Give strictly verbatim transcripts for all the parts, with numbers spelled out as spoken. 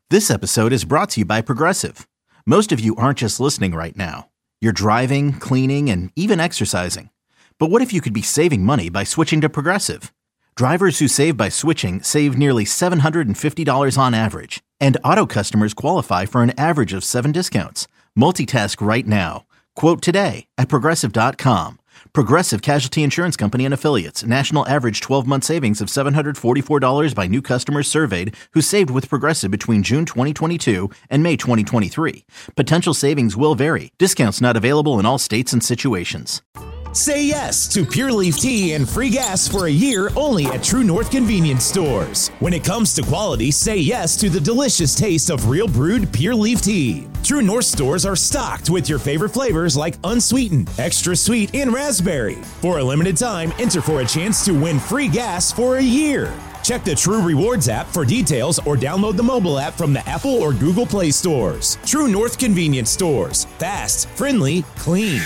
This episode is brought to you by Progressive. Most of you aren't just listening right now. You're driving, cleaning, and even exercising. But what if you could be saving money by switching to Progressive? Drivers who save by switching save nearly seven hundred fifty dollars on average. And auto customers qualify for an average of seven discounts. Multitask right now. Quote today at Progressive dot com. Progressive Casualty Insurance Company and Affiliates. National average twelve-month savings of seven hundred forty-four dollars by new customers surveyed who saved with Progressive between June twenty twenty-two and May twenty twenty-three. Potential savings will vary. Discounts not available in all states and situations. Say yes to Pure Leaf Tea and free gas for a year only at True North Convenience Stores. When it comes to quality, say yes to the delicious taste of real brewed Pure Leaf Tea. True North stores are stocked with your favorite flavors like unsweetened, extra sweet, and raspberry. For a limited time, enter for a chance to win free gas for a year. Check the True Rewards app for details or download the mobile app from the Apple or Google Play stores. True North Convenience Stores. Fast, friendly, clean.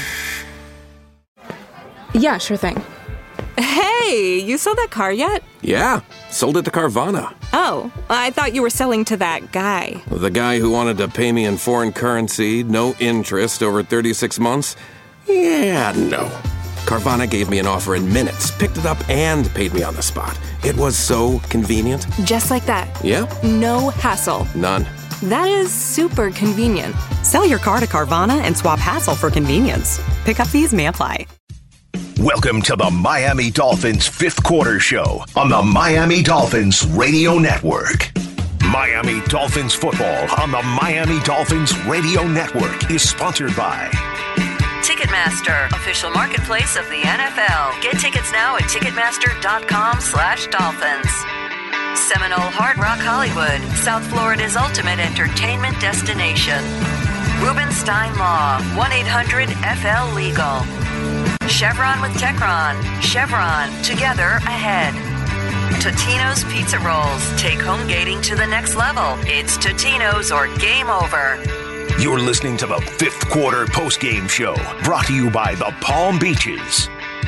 Yeah, sure thing. Hey, you sold that car yet? Yeah, sold it to Carvana. Oh, I thought you were selling to that guy. The guy who wanted to pay me in foreign currency, no interest, over thirty-six months? Yeah, no. Carvana gave me an offer in minutes, picked it up, and paid me on the spot. It was so convenient. Just like that. Yep. No hassle. None. That is super convenient. Sell your car to Carvana and swap hassle for convenience. Pickup fees may apply. Welcome to the Miami Dolphins fifth quarter show on the Miami Dolphins Radio Network. Miami Dolphins football on the Miami Dolphins Radio Network is sponsored by Ticketmaster, official marketplace of the N F L. Get tickets now at Ticketmaster.com slash Dolphins. Seminole Hard Rock Hollywood, South Florida's ultimate entertainment destination. Rubenstein Law, one eight hundred F L Legal. Chevron with Techron. Chevron, together ahead. Totino's Pizza Rolls. Take home gating to the next level. It's Totino's or game over. You're listening to the fifth quarter postgame show, brought to you by the Palm Beaches.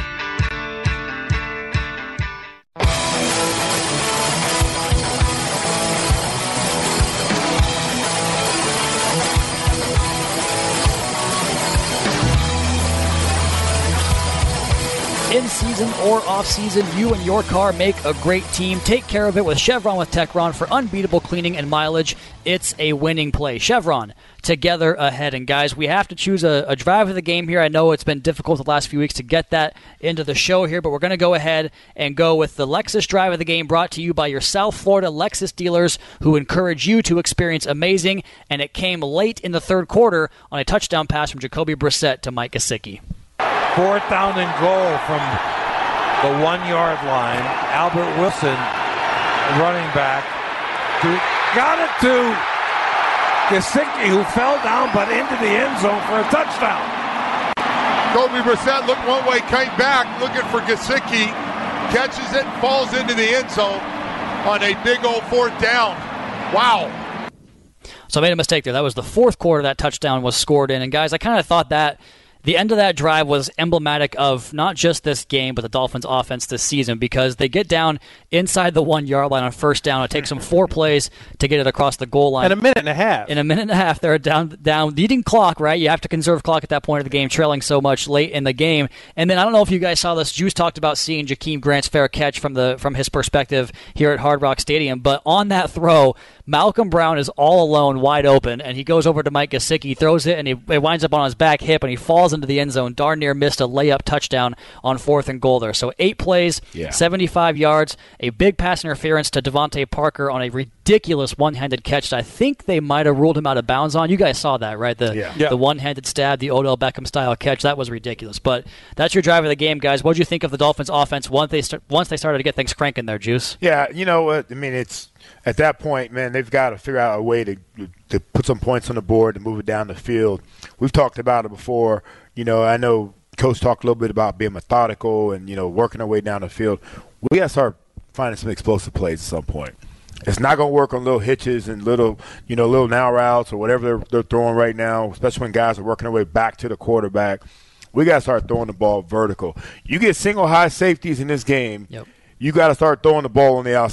In season or off season, you and your car make a great team. Take care of it with Chevron with Techron for unbeatable cleaning and mileage. It's a winning play. Chevron, together ahead. And guys, we have to choose a, a drive of the game here. I know it's been difficult the last few weeks to get that into the show here, but we're going to go ahead and go with the Lexus drive of the game, brought to you by your South Florida Lexus dealers, who encourage you to experience amazing. And it came late in the third quarter on a touchdown pass from Jacoby Brissett to Mike Gesicki. Fourth down and goal from the one-yard line. Albert Wilson, running back, to, got it to Gesicki, who fell down but into the end zone for a touchdown. Jacoby Brissett looked one way, came back, looking for Gesicki, catches it, falls into the end zone on a big old fourth down. Wow. So I made a mistake there. That was the fourth quarter that touchdown was scored in. And guys, I kind of thought that the end of that drive was emblematic of not just this game, but the Dolphins' offense this season, because they get down inside the one-yard line on first down. It takes them four plays to get it across the goal line. In a minute and a half. In a minute and a half, they're down, down leading clock, right? You have to conserve clock at that point of the game, trailing so much late in the game. And then I don't know if you guys saw this. Juice talked about seeing Jakeem Grant's fair catch from the from his perspective here at Hard Rock Stadium. But on that throw, Malcolm Brown is all alone, wide open, and he goes over to Mike Gesicki, throws it, and he it winds up on his back hip, and he falls into the end zone. Darn near missed a layup touchdown on fourth and goal there. So eight plays, yeah. seventy-five yards, a big pass interference to Devontae Parker on a ridiculous one-handed catch that I think they might have ruled him out of bounds on. You guys saw that, right? The yeah. Yeah. the one-handed stab, the Odell Beckham-style catch. That was ridiculous. But that's your drive of the game, guys. What did you think of the Dolphins' offense once they start, once they started to get things cranking there, Juice? Yeah, you know what? I mean, it's at that point, man, they've got to figure out a way to to put some points on the board, to move it down the field. We've talked about it before. You know, I know Coach talked a little bit about being methodical and, you know, working our way down the field. We got to start finding some explosive plays at some point. It's not going to work on little hitches and little, you know, little now routes or whatever they're, they're throwing right now, especially when guys are working their way back to the quarterback. We got to start throwing the ball vertical. You get single high safeties in this game, yep. You got to start throwing the ball on the outside.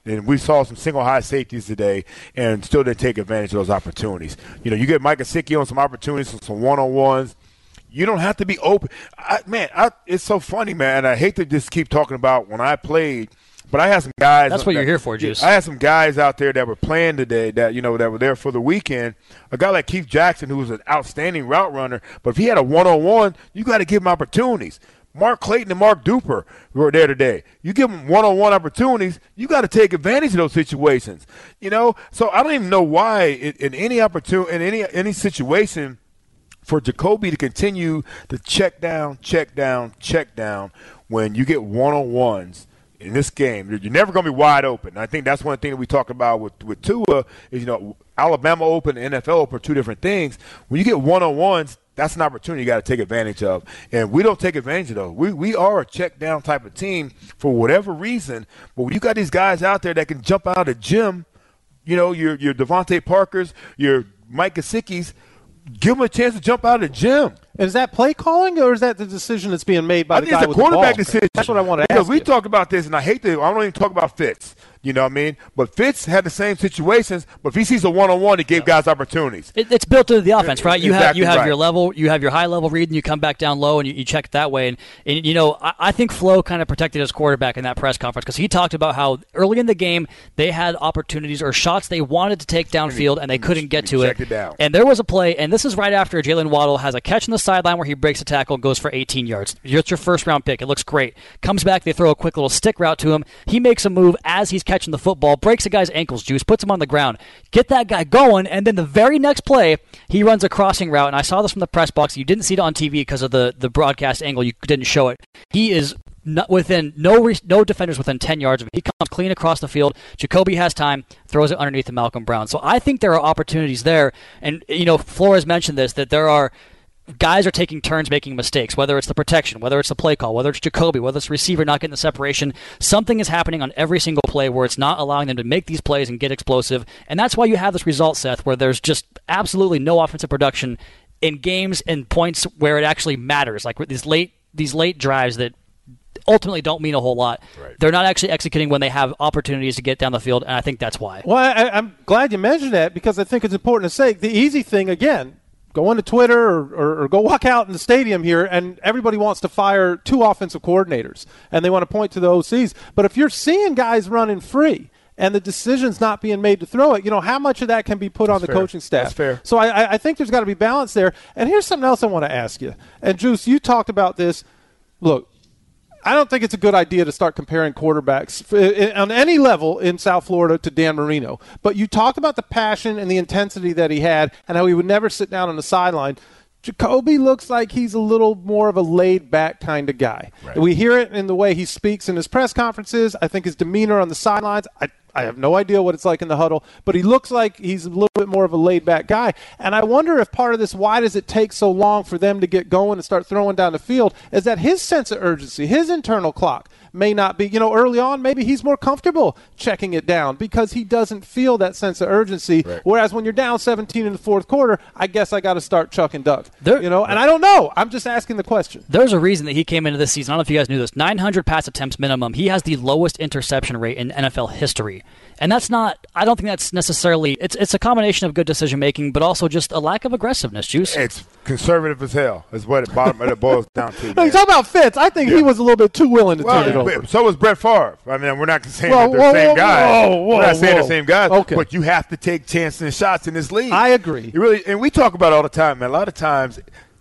And we saw some single high safeties today and still didn't take advantage of those opportunities. You know, you get Mike Gesicki on some opportunities, on some one-on-ones. You don't have to be open. I, man, I, it's so funny, man. I hate to just keep talking about when I played, but I had some guys. That's what that, you're here for, Juice. I had some guys out there that were playing today that, you know, that were there for the weekend. A guy like Keith Jackson, who was an outstanding route runner, but if he had a one-on-one, you got to give him opportunities. Mark Clayton and Mark Duper were there today. You give them one-on-one opportunities, you got to take advantage of those situations. You know, so I don't even know why in, in any opportunity, in any any situation, for Jacoby to continue to check down, check down, check down when you get one-on-ones in this game. You're never going to be wide open. I think that's one thing that we talk about with, with Tua is, you know, Alabama Open and N F L Open are two different things. When you get one-on-ones, that's an opportunity you got to take advantage of. And we don't take advantage of those. We we are a check-down type of team for whatever reason. But when you got these guys out there that can jump out of the gym, you know, your, your Devontae Parkers, your Mike Gesicki's, give them a chance to jump out of the gym. Is that play calling, or is that the decision that's being made by I the think guy it's a with quarterback the ball? decision. That's what I want to because ask we you. talk about this, and I hate to – I don't even talk about Fitz. You know what I mean? But Fitz had the same situations, but if he sees a one-on-one, he gave guys opportunities. It, it's built into the offense, right? You exactly have you have right. your level, you have your high-level read, and you come back down low, and you, you check it that way. And, and you know, I, I think Flo kind of protected his quarterback in that press conference because he talked about how early in the game they had opportunities or shots they wanted to take downfield, and they couldn't get to it. it down. And there was a play, and this is right after Jalen Waddle has a catch on the sideline where he breaks a tackle and goes for eighteen yards. It's your first-round pick. It looks great. Comes back, they throw a quick little stick route to him. He makes a move as he's catching the football, breaks a guy's ankles, Juice, puts him on the ground. Get that guy going, and then the very next play, he runs a crossing route, and I saw this from the press box. You didn't see it on T V because of the, the broadcast angle. You didn't show it. He is not within no re- no defenders within ten yards of him. He comes clean across the field. Jacoby has time, throws it underneath to Malcolm Brown. So I think there are opportunities there, and you know, Flores mentioned this, that there are guys are taking turns making mistakes, whether it's the protection, whether it's the play call, whether it's Jacoby, whether it's the receiver not getting the separation. Something is happening on every single play where it's not allowing them to make these plays and get explosive. And that's why you have this result, Seth, where there's just absolutely no offensive production in games and points where it actually matters, like these late these late drives that ultimately don't mean a whole lot. Right. They're not actually executing when they have opportunities to get down the field, and I think that's why. Well, I, I'm glad you mentioned that because I think it's important to say the easy thing, again, go onto Twitter or, or, or go walk out in the stadium here, and everybody wants to fire two offensive coordinators, and they want to point to the O Cs. But if you're seeing guys running free and the decision's not being made to throw it, you know, how much of that can be put That's on the fair. coaching staff? That's fair. So I, I think there's got to be balance there. And here's something else I want to ask you. And, Juice, you talked about this. Look, I don't think it's a good idea to start comparing quarterbacks on any level in South Florida to Dan Marino. But you talked about the passion and the intensity that he had and how he would never sit down on the sideline. Jacoby looks like he's a little more of a laid-back kind of guy. Right. We hear it in the way he speaks in his press conferences. I think his demeanor on the sidelines, I, I have no idea what it's like in the huddle, but he looks like he's a little bit more of a laid-back guy. And I wonder if part of this, why does it take so long for them to get going and start throwing down the field, is that his sense of urgency, his internal clock, may not be, you know, early on, maybe he's more comfortable checking it down because he doesn't feel that sense of urgency. Right. Whereas when you're down seventeen in the fourth quarter, I guess I got to start chuck and duck. There, you know, and I don't know. I'm just asking the question. There's a reason that he came into this season. I don't know if you guys knew this. nine hundred pass attempts minimum. He has the lowest interception rate in N F L history. And that's not, I don't think that's necessarily, it's it's a combination of good decision making, but also just a lack of aggressiveness, Juice. It's conservative as hell, is what it, bottom, it boils down to. No, you talk about Fitz. I think yeah. he was a little bit too willing to well, turn it over. So was Brett Favre. I mean, we're not saying whoa, that they're whoa, the same whoa, guys. Whoa, whoa, we're not saying whoa. the same guys, okay. but you have to take chances and shots in this league. I agree. You really, and we talk about it all the time, man. A lot of times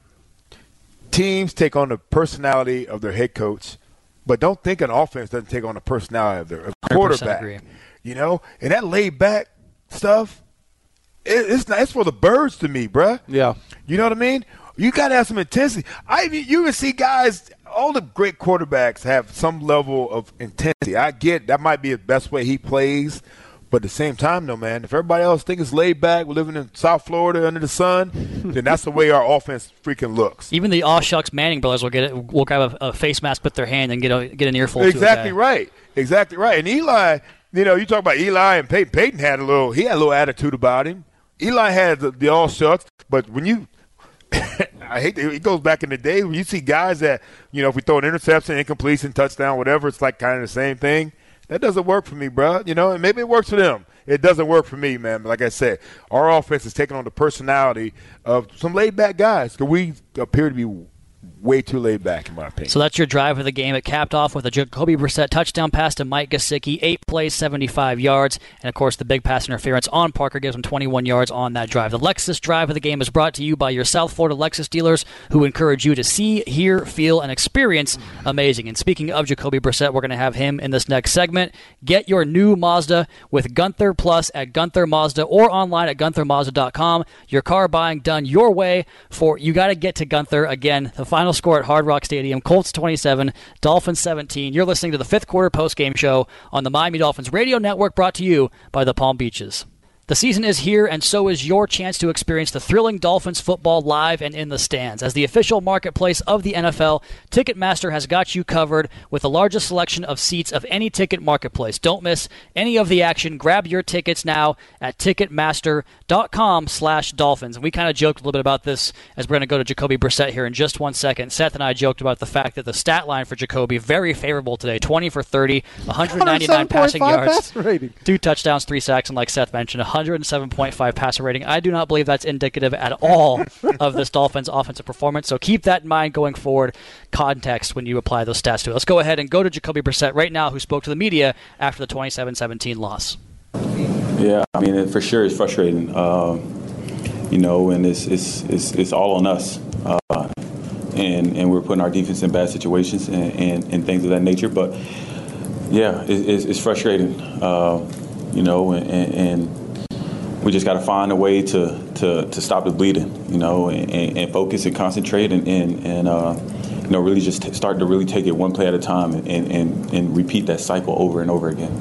teams take on the personality of their head coach, but don't think an offense doesn't take on the personality of their quarterback. Agree. You know, and that laid back stuff, it, it's not, it's for the birds to me, bruh. Yeah. You know what I mean? You got to have some intensity. I you even see guys, all the great quarterbacks have some level of intensity. I get that might be the best way he plays, but at the same time, though, man, if everybody else thinks it's laid back, we're living in South Florida under the sun, then that's the way our offense freaking looks. Even the Aw Shucks Manning brothers will get it. Will grab a, a face mask, put their hand, and get a, get an earful. Exactly to a guy. right. Exactly right. And Eli, you know, you talk about Eli and Peyton. Peyton had a little. He had a little attitude about him. Eli had the, the all shucks, but when you, I hate to, it goes back in the day when you see guys that, you know, if we throw an interception, incompletion, touchdown, whatever, it's like kind of the same thing. that doesn't work for me, bro. You know, and maybe it works for them. It doesn't work for me, man. But like I said, our offense is taking on the personality of some laid-back guys because we appear to be way too laid back, in my opinion. So that's your drive of the game. It capped off with a Jacoby Brissett touchdown pass to Mike Gesicki, eight plays, seventy-five yards, and of course the big pass interference on Parker gives him twenty-one yards on that drive. The Lexus drive of the game is brought to you by your South Florida Lexus dealers, who encourage you to see, hear, feel, and experience amazing. And speaking of Jacoby Brissett, we're going to have him in this next segment. Get your new Mazda with Gunther Plus at Gunther Mazda or online at gunther mazda dot com. Your car buying done your way. For you got to get to Gunther. Again, the final score at Hard Rock Stadium, Colts twenty-seven, Dolphins seventeen. You're listening to the fifth quarter postgame show on the Miami Dolphins Radio Network, brought to you by the Palm Beaches. The season is here, and so is your chance to experience the thrilling Dolphins football live and in the stands. As the official marketplace of the N F L, Ticketmaster has got you covered with the largest selection of seats of any ticket marketplace. Don't miss any of the action. Grab your tickets now at ticketmaster.com slash Dolphins. And we kind of joked a little bit about this as we're going to go to Jacoby Brissett here in just one second. Seth and I joked about the fact that the stat line for Jacoby, very favorable today. twenty for thirty, one hundred ninety-nine passing yards, two touchdowns, three sacks, and like Seth mentioned, one hundred seven point five passer rating. I do not believe that's indicative at all of this Dolphins offensive performance. So keep that in mind going forward. Context when you apply those stats to it. Let's go ahead and go to Jacoby Brissett right now, who spoke to the media after the twenty-seven seventeen loss. Yeah, I mean, it for sure it's frustrating. Uh, you know, and it's it's it's, it's all on us. Uh, and and we're putting our defense in bad situations and, and, and things of that nature. But yeah, it, it's, it's frustrating. Uh, you know, and, and we just got to find a way to, to, to stop the bleeding, you know, and, and, and focus and concentrate and, and, and uh, you know, really just t- start to really take it one play at a time and, and, and repeat that cycle over and over again.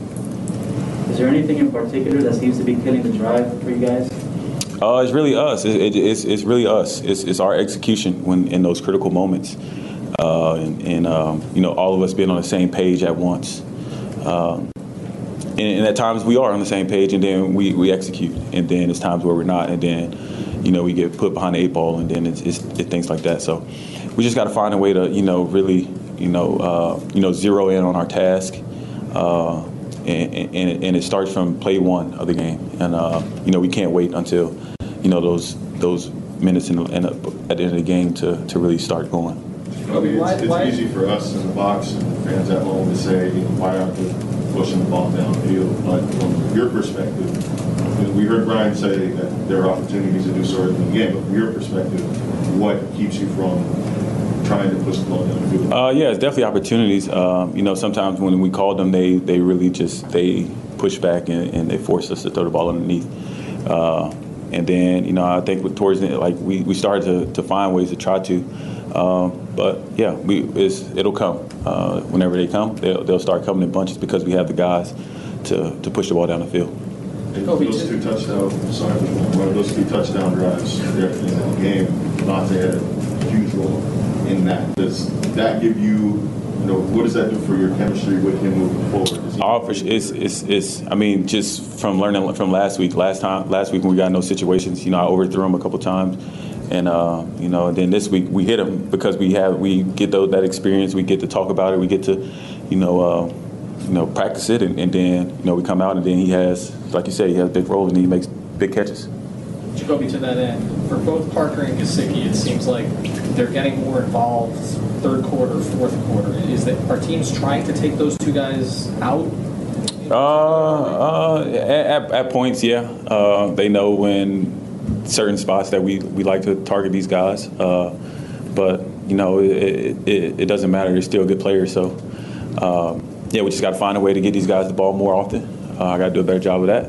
Is there anything in particular that seems to be killing the drive for you guys? Uh, it's really us. It, it, it's, it's really us. It's, it's our execution when in those critical moments. Uh, and, and um, you know, all of us being on the same page at once. Um, And, and at times we are on the same page, and then we, we execute. And then it's times where we're not, and then, you know, we get put behind the eight ball, and then it's, it's, it's things like that. So we just got to find a way to, you know, really, you know, uh, you know, zero in on our task. Uh, and, and, and it starts from play one of the game. And, uh, you know, we can't wait until, you know, those those minutes in, in a, at the end of the game to, to really start going. I mean, it's, it's easy for us in the box and fans at home to say, you know, why aren't they pushing the ball downfield? But from your perspective, we heard Brian say that there are opportunities to do so in the game, but from your perspective, what keeps you from trying to push the ball downfield? Uh, yeah, it's definitely opportunities. Um, you know, sometimes when we call them, they, they really just, they push back and, and they force us to throw the ball underneath. Uh, and then, you know, I think with, towards the end, like we, we started to, to find ways to try to. Um, but yeah, we it's, it'll come. Uh, whenever they come, they'll, they'll start coming in bunches because we have the guys to, to push the ball down the field. Those two touchdown, sorry, those two touchdown drives in the game, Devontae had a huge role in that. Does that give you, you know, what does that do for your chemistry with him moving forward? Oh, for sure. It's, it's, it's, I mean, just from learning from last week, last time, last week when we got in those situations, you know, I overthrew him a couple times. And, uh, you know, then this week we hit him because we have, we get those, that experience, we get to talk about it, we get to, you know, uh, you know, practice it, and, and then, you know, we come out and then he has, like you said, he has a big role and he makes big catches. Jacoby, to that end, for both Parker and Gesicki, it seems like they're getting more involved third quarter, fourth quarter. Is that, are teams trying to take those two guys out? Uh, uh, at, at points, yeah. Uh, they know when certain spots that we, we like to target these guys. Uh, but, you know, it, it, it doesn't matter. They're still good players. So, um, yeah, we just got to find a way to get these guys the ball more often. Uh, I got to do a better job of that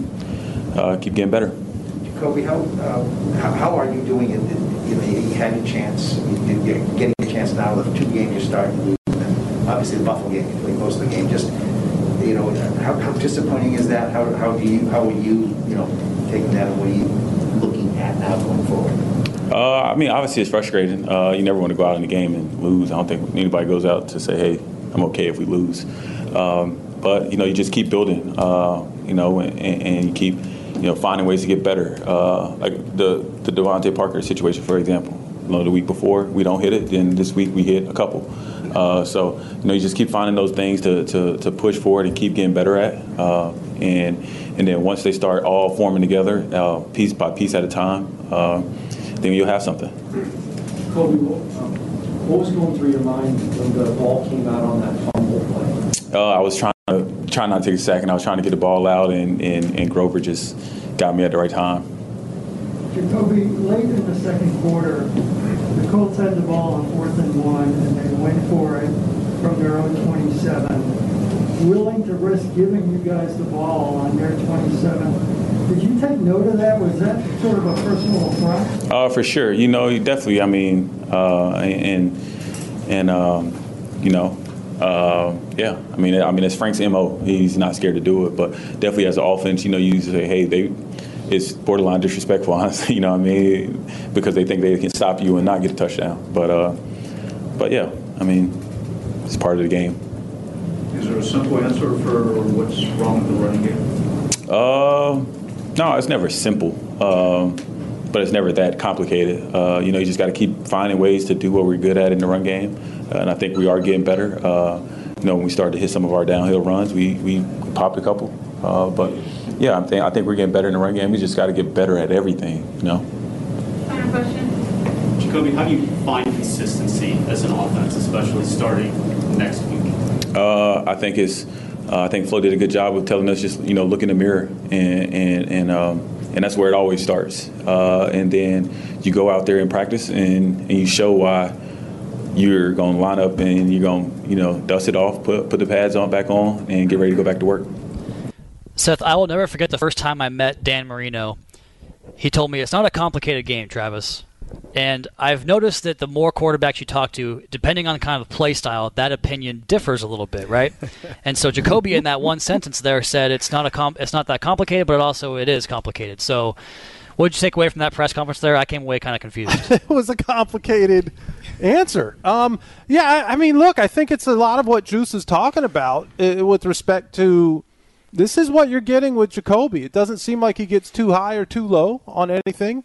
and uh, keep getting better. Jacoby, how, uh, how how are you doing it? You know, you had a chance. You're getting a chance now. The two games you're starting to lose. And obviously, the Buffalo game, you're playing most of the game. Just, you know, how, how disappointing is that? How how do you how are you you know taking that? What are you looking at now going forward? Uh, I mean, obviously, it's frustrating. Uh, you never want to go out in the game and lose. I don't think anybody goes out to say, "Hey, I'm okay if we lose." Um, but you know, you just keep building. Uh, you know, and, and you keep. You know, finding ways to get better. Uh, like the the Devontae Parker situation, for example. You know, the week before we don't hit it, then this week we hit a couple. Uh, so, you know, you just keep finding those things to, to, to push forward and keep getting better at. Uh, and and then once they start all forming together, uh, piece by piece at a time, uh, then you'll have something. Kobe, what was going through your mind when the ball came out on that fumble play? Uh, I was trying to try not to take a sack, and I was trying to get the ball out, and, and, and Grover just got me at the right time. Jacoby, late in the second quarter, the Colts had the ball on fourth and one, and they went for it from their own twenty-seven. Willing to risk giving you guys the ball on their twenty-seven. Did you take note of that? Was that sort of a personal affront? Uh, for sure. You know, definitely. I mean, uh, and and um, you know, uh, yeah. I mean, I mean, it's Frank's M O. He's not scared to do it, but definitely as an offense, you know, you say, hey, they. It's borderline disrespectful, honestly. You know what I mean? Because they think they can stop you and not get a touchdown. But, uh, but yeah, I mean, it's part of the game. Is there a simple answer for what's wrong with the running game? Uh, no, it's never simple, um, but it's never that complicated. Uh, you know, you just got to keep finding ways to do what we're good at in the run game, uh, and I think we are getting better. Uh, you know, when we started to hit some of our downhill runs, we we popped a couple, uh, but. Yeah, I think I think we're getting better in the run game. We just got to get better at everything, you know. Final question. Jacoby, how do you find consistency as an offense, especially starting next week? Uh, I think it's. Uh, I think Flo did a good job of telling us just you know look in the mirror and and and um, and that's where it always starts. Uh, and then you go out there and practice and, and you show why you're going to line up and you're going to you know dust it off, put put the pads on back on, and get ready to go back to work. Seth, I will never forget the first time I met Dan Marino. He told me it's not a complicated game, Travis. And I've noticed that the more quarterbacks you talk to, depending on kind of play style, that opinion differs a little bit, right? And so Jacoby in that one sentence there said it's not a com- it's not that complicated, but it also it is complicated. So what did you take away from that press conference there? I came away kind of confused. It was a complicated answer. Um, yeah, I, I mean, look, I think it's a lot of what Juice is talking about uh, with respect to this is what you're getting with Jacoby. It doesn't seem like he gets too high or too low on anything.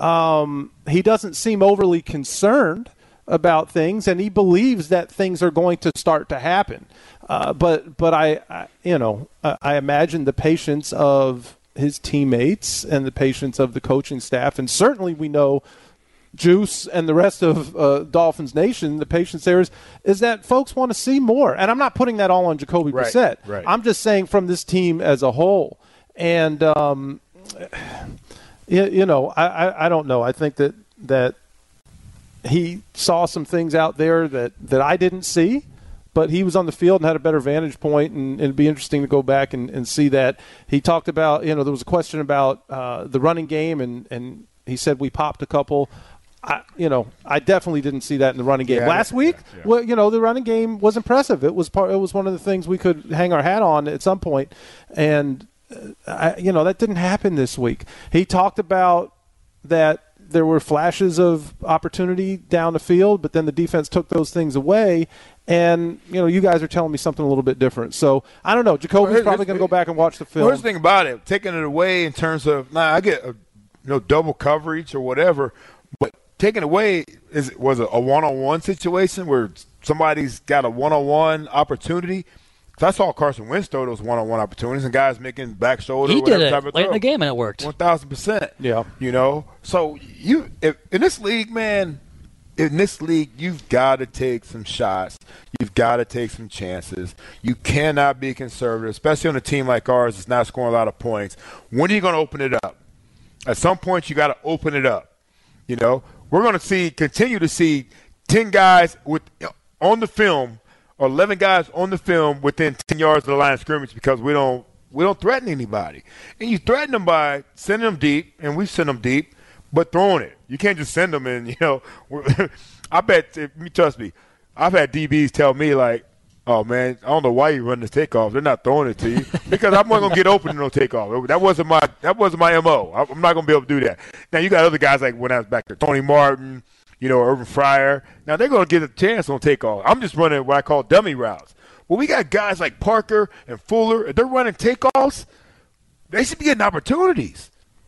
Um, he doesn't seem overly concerned about things, and he believes that things are going to start to happen. Uh, but but I, I you know I, I imagine the patience of his teammates and the patience of the coaching staff, and certainly we know Juice and the rest of uh, Dolphins Nation, the patience there is, is that folks want to see more. And I'm not putting that all on Jacoby right, Brissett. Right. I'm just saying from this team as a whole. And, um, you, you know, I, I, I don't know. I think that, that he saw some things out there that, that I didn't see, but he was on the field and had a better vantage point, and, and it'd be interesting to go back and, and see that. He talked about, you know, there was a question about uh, the running game, and, and he said we popped a couple. I, you know, I definitely didn't see that in the running game. Yeah, Last week, yeah, yeah. well, you know, the running game was impressive. It was part. It was one of the things we could hang our hat on at some point, and uh, I, you know, that didn't happen this week. He talked about that there were flashes of opportunity down the field, but then the defense took those things away. And you know, you guys are telling me something a little bit different. So I don't know. Jacoby's well, probably going to go back and watch the film. Well, here's the thing about it: taking it away in terms of now, nah, I get a, you know double coverage or whatever, but taken away is was a, a one-on-one situation where somebody's got a one-on-one opportunity. So I saw Carson Wentz throw those one-on-one opportunities and guys making back shoulder. He or whatever did type it of late throw. in the game and it worked. One thousand percent. Yeah. You know, so you if, in this league, man, in this league, you've got to take some shots. You've got to take some chances. You cannot be conservative, especially on a team like ours that's not scoring a lot of points. When are you going to open it up? At some point, you got to open it up. You know. We're going to see, continue to see ten guys with on the film, or eleven guys on the film within ten yards of the line of scrimmage because we don't we don't threaten anybody. And you threaten them by sending them deep, and we send them deep, but throwing it. You can't just send them and you know. I bet, if you trust me, I've had D Bs tell me like, "Oh man, I don't know why you run this takeoff. They're not throwing it to you because I'm not gonna get open in no takeoff. That wasn't my that wasn't my M O. I'm not gonna be able to do that. Now you got other guys like when I was back there, Tony Martin, you know, Urban Fryer. Now they're gonna get a chance on takeoff. I'm just running what I call dummy routes. Well, we got guys like Parker and Fuller. If they're running takeoffs, they should be getting opportunities.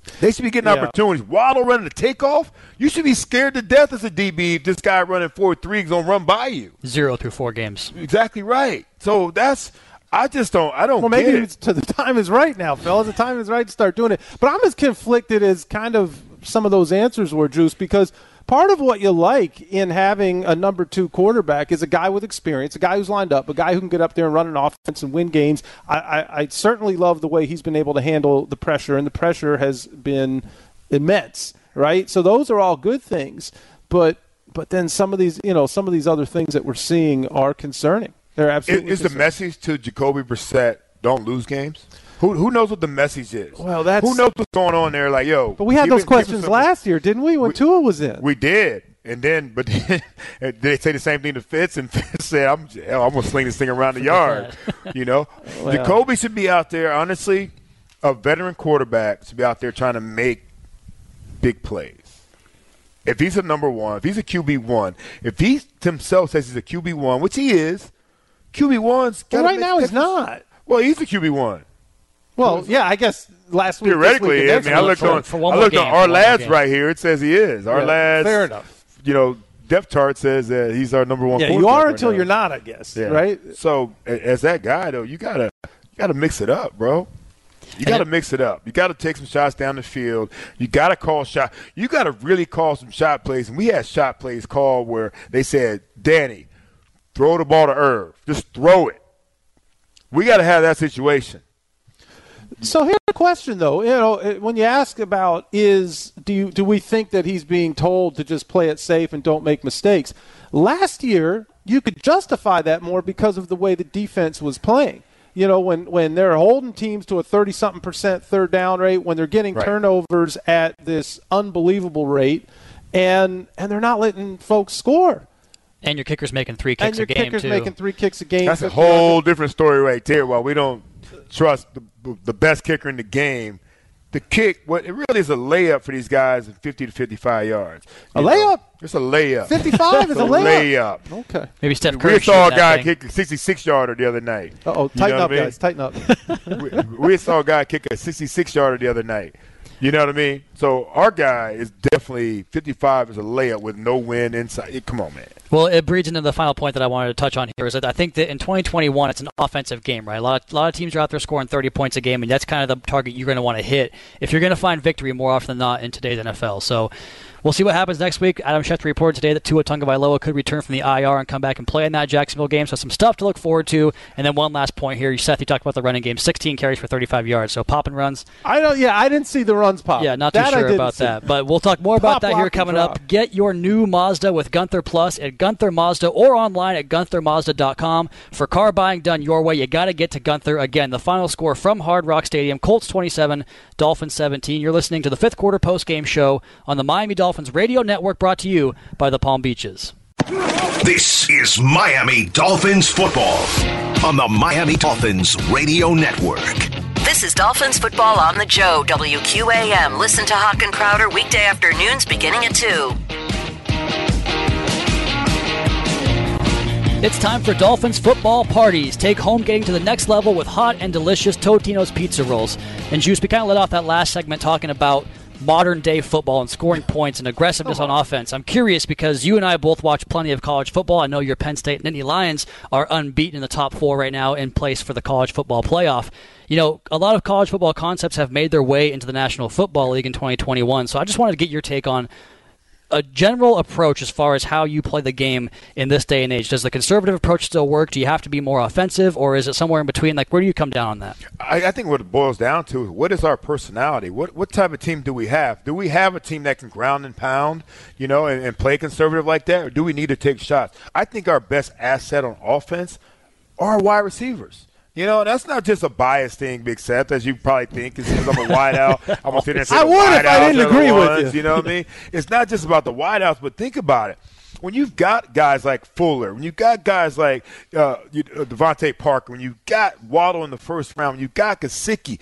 They should be getting Yeah. opportunities. Waddle running the takeoff, you should be scared to death as a D B if this guy running four three is going to run by you. Zero through four games. Exactly right. So that's – I just don't – I don't Well, maybe get it. it's to the time is right now, fellas. The time is right to start doing it. But I'm as conflicted as kind of some of those answers were, Juice, because part of what you like in having a number two quarterback is a guy with experience, a guy who's lined up, a guy who can get up there and run an offense and win games. I, I, I certainly love the way he's been able to handle the pressure, and the pressure has been immense, right? So those are all good things. But but then some of these, you know, some of these other things that we're seeing are concerning. They're absolutely Is, is the concerning. message to Jacoby Brissett, don't lose games? Who who knows what the message is? Well, that's who knows what's going on there? Like, yo, But we had give those it- give it questions some- last year, didn't we, when We- Tua was in? We did, and then but they say the same thing to Fitz, and Fitz said, "I'm hell, I'm gonna sling this thing around the yard." You know, Well. Jacoby should be out there. Honestly, a veteran quarterback should be out there trying to make big plays. If he's a number one, if he's a Q B one, if he himself says he's a Q B one, which he is, Q B one's Well, got right now he's not. Well, he's a Q B one. Well, yeah, I guess last week. this week, Theoretically, and I next mean, I week. looked on, for one I more looked on game, our for one more lads game. right here. It says he is. Our Yeah, lads, fair enough. You know, depth chart says that he's our number one. Yeah, you quarterback are right until now. you're not, I guess. Yeah. Right? So, a- as that guy though, you gotta you gotta mix it up, bro. You got to mix it up. You got to take some shots down the field. You got to call shot. You got to really call some shot plays. And we had shot plays called where they said, "Danny, throw the ball to Irv. Just throw it." We got to have that situation. So here's the question, though. You know, it- when you ask about is do you do we think that he's being told to just play it safe and don't make mistakes? Last year, you could justify that more because of the way the defense was playing. You know, when, when they're holding teams to a thirty-something percent third down rate, when they're getting Right. turnovers at this unbelievable rate, and and they're not letting folks score. And your kicker's making three And kicks your a game, kicker's too. making three kicks a game. That's a fifty yards. whole different story right there. While we don't trust the, the best kicker in the game, the kick, what it really is a layup for these guys in fifty to fifty-five yards. A You know, layup? It's a layup. fifty-five is It's a layup. layup. Okay. Maybe Steph Curry We saw a shooting that guy thing. kick a sixty-six yarder the other night. Uh-oh, You tighten know up, what I mean? guys. Tighten up. we, we saw a guy kick a sixty-six yarder the other night. You know what I mean? So our guy is definitely fifty-five is a layup with no win inside. Come on, man. Well, it breeds into the final point that I wanted to touch on here is that I think that in twenty twenty-one it's an offensive game, right? A lot, of, a lot of teams are out there scoring thirty points a game, and that's kind of the target you're going to want to hit if you're going to find victory more often than not in today's N F L. So we'll see what happens next week. Adam Schefter reported today that Tua Tagovailoa could return from the I R and come back and play in that Jacksonville game, so some stuff to look forward to. And then one last point here. Seth, you talked about the running game, sixteen carries for thirty-five yards, so pop and runs. I don't. Yeah, I didn't see the runs pop. Yeah, not too That I sure didn't about see. that. But we'll talk more about Pop, that lock, here and coming drop. up. Get your new Mazda with Gunther Plus at Gunther Mazda or online at Gunther Mazda dot com. For car buying done your way, you got to get to Gunther. Again, the final score from Hard Rock Stadium, Colts twenty-seven, Dolphins seventeen. You're listening to the fifth quarter postgame show on the Miami Dolphins radio network, brought to you by the Palm Beaches. This is Miami Dolphins football on the Miami Dolphins radio network. This is Dolphins football on the Joe, W Q A M. Listen to Hawk and Crowder weekday afternoons beginning at two. It's time for Dolphins football parties. Take home getting to the next level with hot and delicious Totino's pizza rolls. And Juice, we kind of let off that last segment talking about modern-day football and scoring points and aggressiveness on offense. I'm curious because you and I both watch plenty of college football. I know your Penn State Nittany Lions are unbeaten in the top four right now in place for the college football playoff. You know, a lot of college football concepts have made their way into the National Football League in twenty twenty-one, so I just wanted to get your take on a general approach as far as how you play the game in this day and age. Does the conservative approach still work? Do you have to be more offensive, or is it somewhere in between? Like, where do you come down on that? I, I think what it boils down to is what is our personality? What what type of team do we have? Do we have a team that can ground and pound, you know, and, and play conservative like that, or do we need to take shots? I think our best asset on offense are our wide receivers. You know, that's not just a bias thing, Big Seth, as you probably think, because I'm a wideout. I'm going to sit there and say I the would if I wideouts didn't are the agree with ones, you. You know what I mean? It's not just about the wideouts, but think about it. When you've got guys like Fuller, when you've got guys like uh, you, uh, Devontae Parker, when you've got Waddle in the first round, when you've got Gesicki,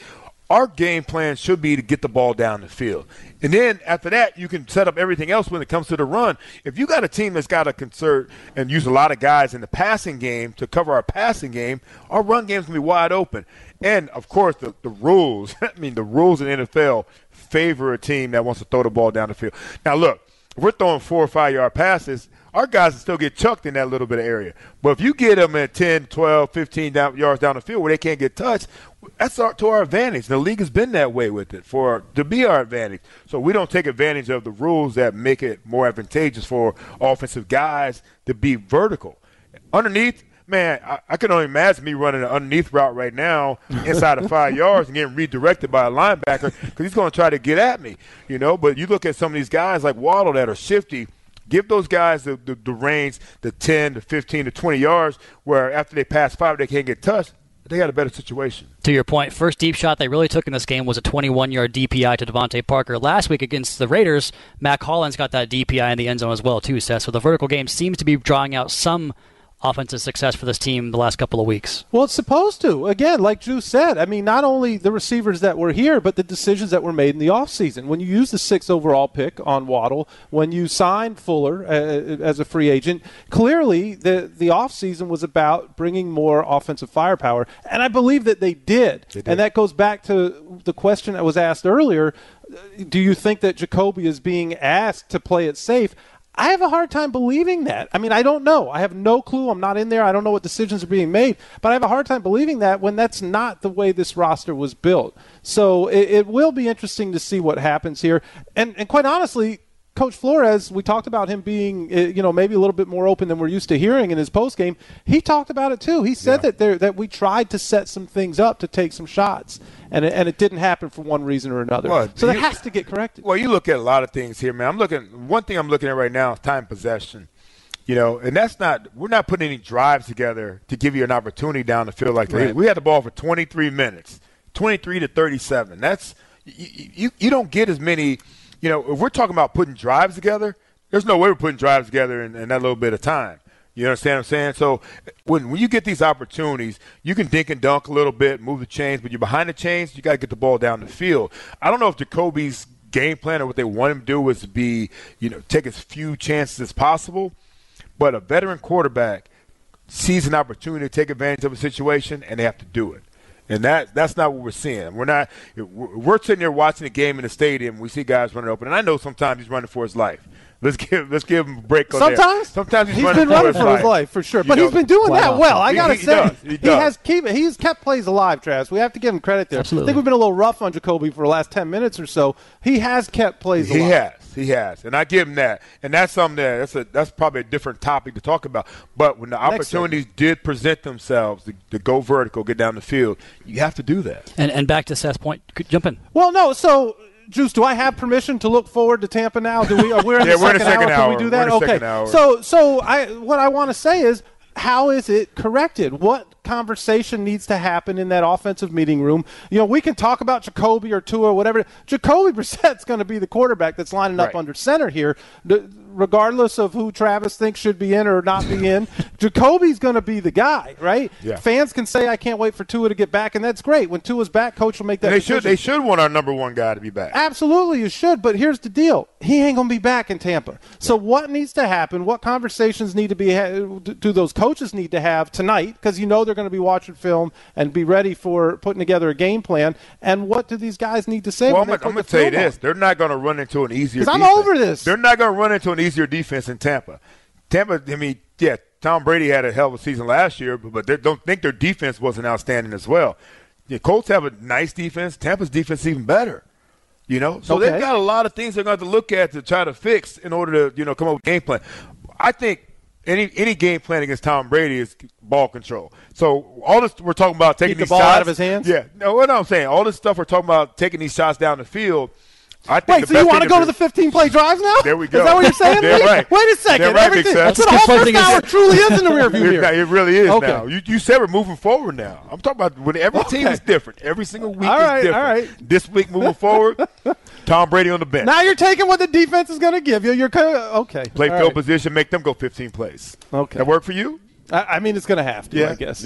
our game plan should be to get the ball down the field. And then after that, you can set up everything else when it comes to the run. If you got a team that's got to concert and use a lot of guys in the passing game to cover our passing game, our run game's going to be wide open. And, of course, the, the rules, I mean, the rules in the N F L favor a team that wants to throw the ball down the field. Now, look, if we're throwing four or five-yard passes, our guys will still get chucked in that little bit of area. But if you get them at ten, twelve, fifteen down, yards down the field where they can't get touched, that's our, to our advantage. The league has been that way with it for to be our advantage. So we don't take advantage of the rules that make it more advantageous for offensive guys to be vertical. Underneath, man, I, I can only imagine me running an underneath route right now inside of five yards and getting redirected by a linebacker because he's going to try to get at me, you know. But you look at some of these guys like Waddle that are shifty. Give those guys the, the, the range, the ten, the fifteen, the twenty yards, where after they pass five, they can't get touched. They got a better situation. To your point, first deep shot they really took in this game was a twenty-one-yard D P I to Devontae Parker. Last week against the Raiders, Mac Hollins got that D P I in the end zone as well, too, Seth. So the vertical game seems to be drawing out some offensive success for this team the last couple of weeks. Well, it's supposed to. Again, like Drew said, I mean, not only the receivers that were here, but the decisions that were made in the offseason. When you use the sixth overall pick on Waddle, when you signed Fuller uh, as a free agent, clearly the, the offseason was about bringing more offensive firepower, and I believe that they did. They did. And that goes back to the question that was asked earlier. Do you think that Jacoby is being asked to play it safe? I have a hard time believing that. I mean, I don't know. I have no clue. I'm not in there. I don't know what decisions are being made. But I have a hard time believing that when that's not the way this roster was built. So it, it will be interesting to see what happens here. And, and quite honestly, Coach Flores, we talked about him being, you know, maybe a little bit more open than we're used to hearing in his postgame. He talked about it too. He said yeah. that there that we tried to set some things up to take some shots, and it, and it didn't happen for one reason or another. Well, so that you, has to get corrected. Well, you look at a lot of things here, man. I'm looking. One thing I'm looking at right now is time possession. You know, and that's not – we're not putting any drives together to give you an opportunity down the field like that. Right. We had the ball for twenty-three minutes, twenty-three to thirty-seven. That's you, – you, you don't get as many – you know, if we're talking about putting drives together, there's no way we're putting drives together in, in that little bit of time. You understand what I'm saying? So when when you get these opportunities, you can dink and dunk a little bit, move the chains, but you're behind the chains, you got to get the ball down the field. I don't know if Jacoby's game plan or what they want him to do is to be, you know, take as few chances as possible, but a veteran quarterback sees an opportunity to take advantage of a situation, and they have to do it. And that that's not what we're seeing. We're not we're sitting there watching a game in the stadium. We see guys running open, and I know sometimes he's running for his life. Let's give let's give him a break on sometimes, there. Sometimes he's, he's running been for running his for life. his life for sure. You But know, he's been doing that well. I gotta he, he say, does, he, he does. has keep he's kept plays alive. Travis, we have to give him credit there. Absolutely. I think we've been a little rough on Jacoby for the last ten minutes or so. He has kept plays he alive. He has. He has, and I give him that. And that's something that that's a that's probably a different topic to talk about. But when the Next opportunities segment. did present themselves to, to go vertical, get down the field, you have to do that. And and back to Seth's point, jump in. Well, no, so. Juice, do I have permission to look forward to Tampa now? Do we? Are we in yeah, the we're second, in the second hour? hour. Can we do that? We're in the okay. second hour. So, so I what I want to say is, how is it corrected? What conversation needs to happen in that offensive meeting room? You know, we can talk about Jacoby or Tua or whatever. Jacoby Brissett's going to be the quarterback that's lining right. up under center here. The, regardless of who Travis thinks should be in or not be in, Jacoby's going to be the guy, right? Yeah. Fans can say, I can't wait for Tua to get back, and that's great. When Tua's back, coach will make that and they decision. should They should want our number one guy to be back. Absolutely, you should, but here's the deal. He ain't going to be back in Tampa. So yeah. what needs to happen? What conversations need to be ha- do those coaches need to have tonight? Because you know they're going to be watching film and be ready for putting together a game plan. And what do these guys need to say? Well, when I'm going to tell you this. On? They're not going to run into an easier defense. I'm over this. They're not going to run into an easier defense in Tampa. Tampa, I mean, yeah, Tom Brady had a hell of a season last year, but, but they don't think their defense wasn't outstanding as well. The Colts have a nice defense. Tampa's defense is even better. You know, so okay. they've got a lot of things they're going to have to look at to try to fix in order to, you know, come up with a game plan. I think any any game plan against Tom Brady is ball control. So all this we're talking about taking Keep the these ball shots out of his hands. Yeah, no, what I'm saying, all this stuff we're talking about taking these shots down the field. I think Wait, so you want to go to the fifteen-play drives now? There we go. Is that what you're saying? They're right. Wait a second. They're right, Everything, Big so the whole first hour truly is in the rearview here. It really is okay. now. You, you said we're moving forward now. I'm talking about when every okay. team is different. Every single week all right, is different. All right. This week moving forward, Tom Brady on the bench. Now you're taking what the defense is going to give you. You're okay. Play all field right. position, make them go fifteen plays. Okay. That work for you? I, I mean, it's going to have to, yeah. I guess. Yeah.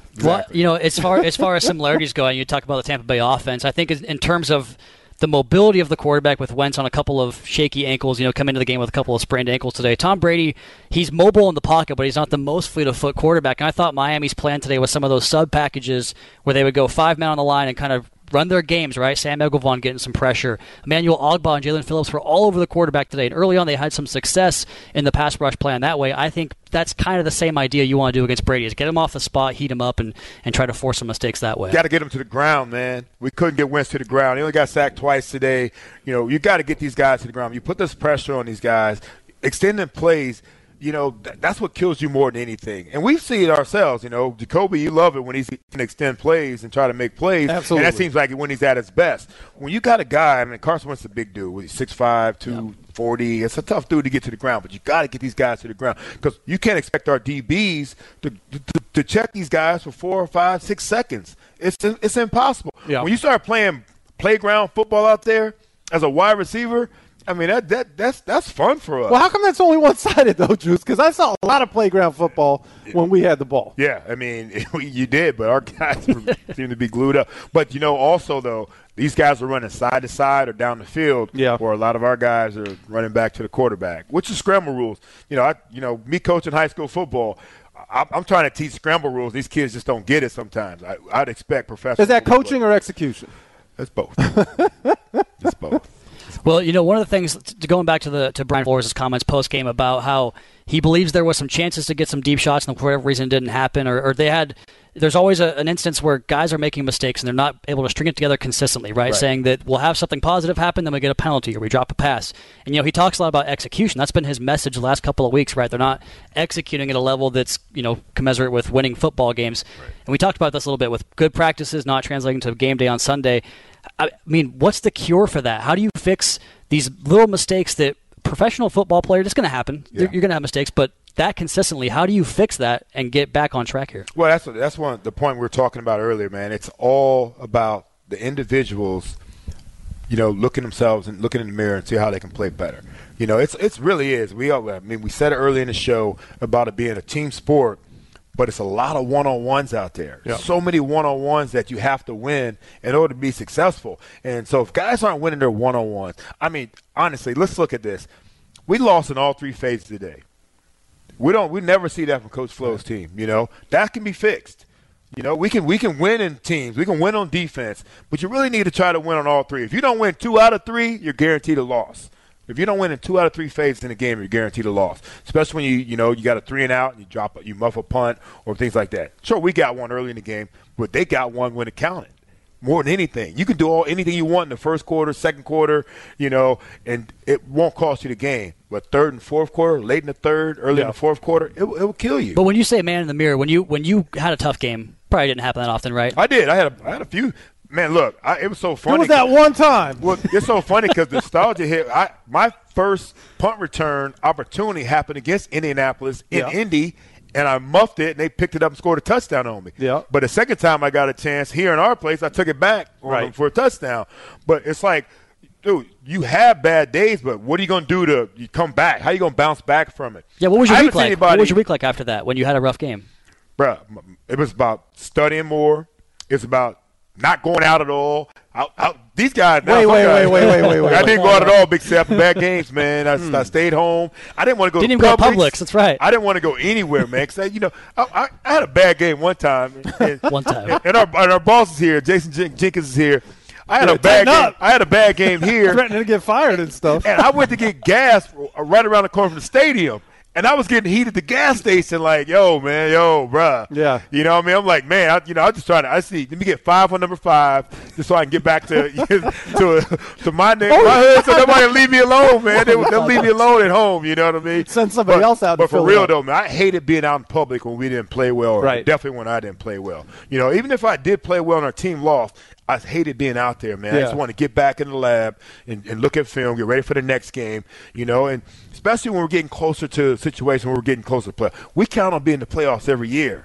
Well, you know, as far as far as similarities go, and you talk about the Tampa Bay offense, I think in terms of the mobility of the quarterback with Wentz on a couple of shaky ankles, you know, come into the game with a couple of sprained ankles today. Tom Brady, he's mobile in the pocket, but he's not the most fleet-of-foot quarterback. And I thought Miami's plan today was some of those sub-packages where they would go five-man on the line and kind of run their games, right? Sam Eguavoen getting some pressure. Emmanuel Ogbah and Jalen Phillips were all over the quarterback today. And early on, they had some success in the pass rush plan that way. I think that's kind of the same idea you want to do against Brady, is get him off the spot, heat him up, and, and try to force some mistakes that way. Got to get him to the ground, man. We couldn't get Wentz to the ground. He only got sacked twice today. You know, you got to get these guys to the ground. You put this pressure on these guys, extending plays. You know, th- that's what kills you more than anything. And we see it ourselves, you know. Jacoby, you love it when he can extend plays and try to make plays. Absolutely. And that seems like when he's at his best. When you got a guy, I mean, Carson Wentz is a big dude. He's six five, two forty. It's a tough dude to get to the ground, but you got to get these guys to the ground because you can't expect our D Bs to, to, to check these guys for four or five, six seconds. It's, it's impossible. Yeah. When you start playing playground football out there as a wide receiver, I mean, that that that's that's fun for us. Well, how come that's only one-sided, though, Juice? Because I saw a lot of playground football when we had the ball. Yeah, I mean, you did, but our guys seem to be glued up. But, you know, also, though, these guys are running side to side or down the field, yeah. or a lot of our guys are running back to the quarterback, which is scramble rules. You know, I, you know, me coaching high school football, I, I'm trying to teach scramble rules. These kids just don't get it sometimes. I, I'd expect professional. Is that football. coaching or execution? It's both. It's both. Well, you know, one of the things, going back to the to Brian Flores' comments post-game about how he believes there was some chances to get some deep shots and for whatever reason it didn't happen, or, or they had – there's always a, an instance where guys are making mistakes and they're not able to string it together consistently, right? Right. Saying that we'll have something positive happen, then we get a penalty or we drop a pass. And, you know, he talks a lot about execution. That's been his message the last couple of weeks, right? They're not executing at a level that's, you know, commensurate with winning football games. Right. And we talked about this a little bit with good practices not translating to game day on Sunday. I mean, what's the cure for that? How do you fix these little mistakes that professional football players, it's going to happen. Yeah. You're going to have mistakes, but that consistently, how do you fix that and get back on track here? Well, that's that's one the point we were talking about earlier, man. It's all about the individuals, you know, looking themselves and looking in the mirror and see how they can play better. You know, it's it's really is. We all, I mean, we said it early in the show about it being a team sport, but it's a lot of one-on-ones out there. Yeah. So many one-on-ones that you have to win in order to be successful. And so if guys aren't winning their one-on-ones, I mean, honestly, let's look at this. We lost in all three phases today. We don't. We never see that from Coach Flo's team. You know, that can be fixed. You know, we can we can win in teams. We can win on defense, but you really need to try to win on all three. If you don't win two out of three, you're guaranteed a loss. If you don't win in two out of three phases in a game, you're guaranteed a loss. Especially when you you know you got a three and out, and you drop you muff a punt or things like that. Sure, we got one early in the game, but they got one when it counted. More than anything, you can do all anything you want in the first quarter, second quarter, you know, and it won't cost you the game. But third and fourth quarter, late in the third, early yeah. in the fourth quarter, it, it will kill you. But when you say man in the mirror, when you when you had a tough game, probably didn't happen that often, right? I did. I had a, I had a few. Man, look, I, it was so funny. It was that one time. Well, it's so funny because nostalgia hit. I my first punt return opportunity happened against Indianapolis in yeah. Indy. And I muffed it, and they picked it up and scored a touchdown on me. Yeah. But the second time I got a chance here in our place, I took it back on right. them for a touchdown. But it's like, dude, you have bad days, but what are you going to do to you come back? How are you going to bounce back from it? Yeah, what was your I week like? Anybody, what was your week like after that when you had a rough game? Bruh, it was about studying more. It's about not going out at all. I, I, these guys. Wait, wait, guys, wait, wait, wait, wait, wait. I didn't go out at all, Big Step. Bad games, man. I, hmm. I stayed home. I didn't want to go didn't to even Publix. go to Publix. That's right. I didn't want to go anywhere, man. Because, you know, I, I, I had a bad game one time. And, one time. And our, and our boss is here. Jason Jen- Jenkins is here. I had yeah, a bad game. up. I had a bad game here. Threatening to get fired and stuff. And I went to get gas right around the corner from the stadium. And I was getting heat at the gas station like, yo, man, yo, bruh. Yeah. You know what I mean? I'm like, man, I, you know, I'm just trying to, I see, let me get five on number five just so I can get back to to, to my name, oh, my hood, so nobody will leave me alone, man. They, they'll leave me alone at home, you know what I mean? Send somebody but, else out But to for fill real, up. though, man, I hated being out in public when we didn't play well. Or right. Definitely when I didn't play well. You know, even if I did play well and our team lost, I hated being out there, man. Yeah. I just want to get back in the lab and, and look at film, get ready for the next game, you know, and especially when we're getting closer to a situation where we're getting closer to play. We count on being in the playoffs every year.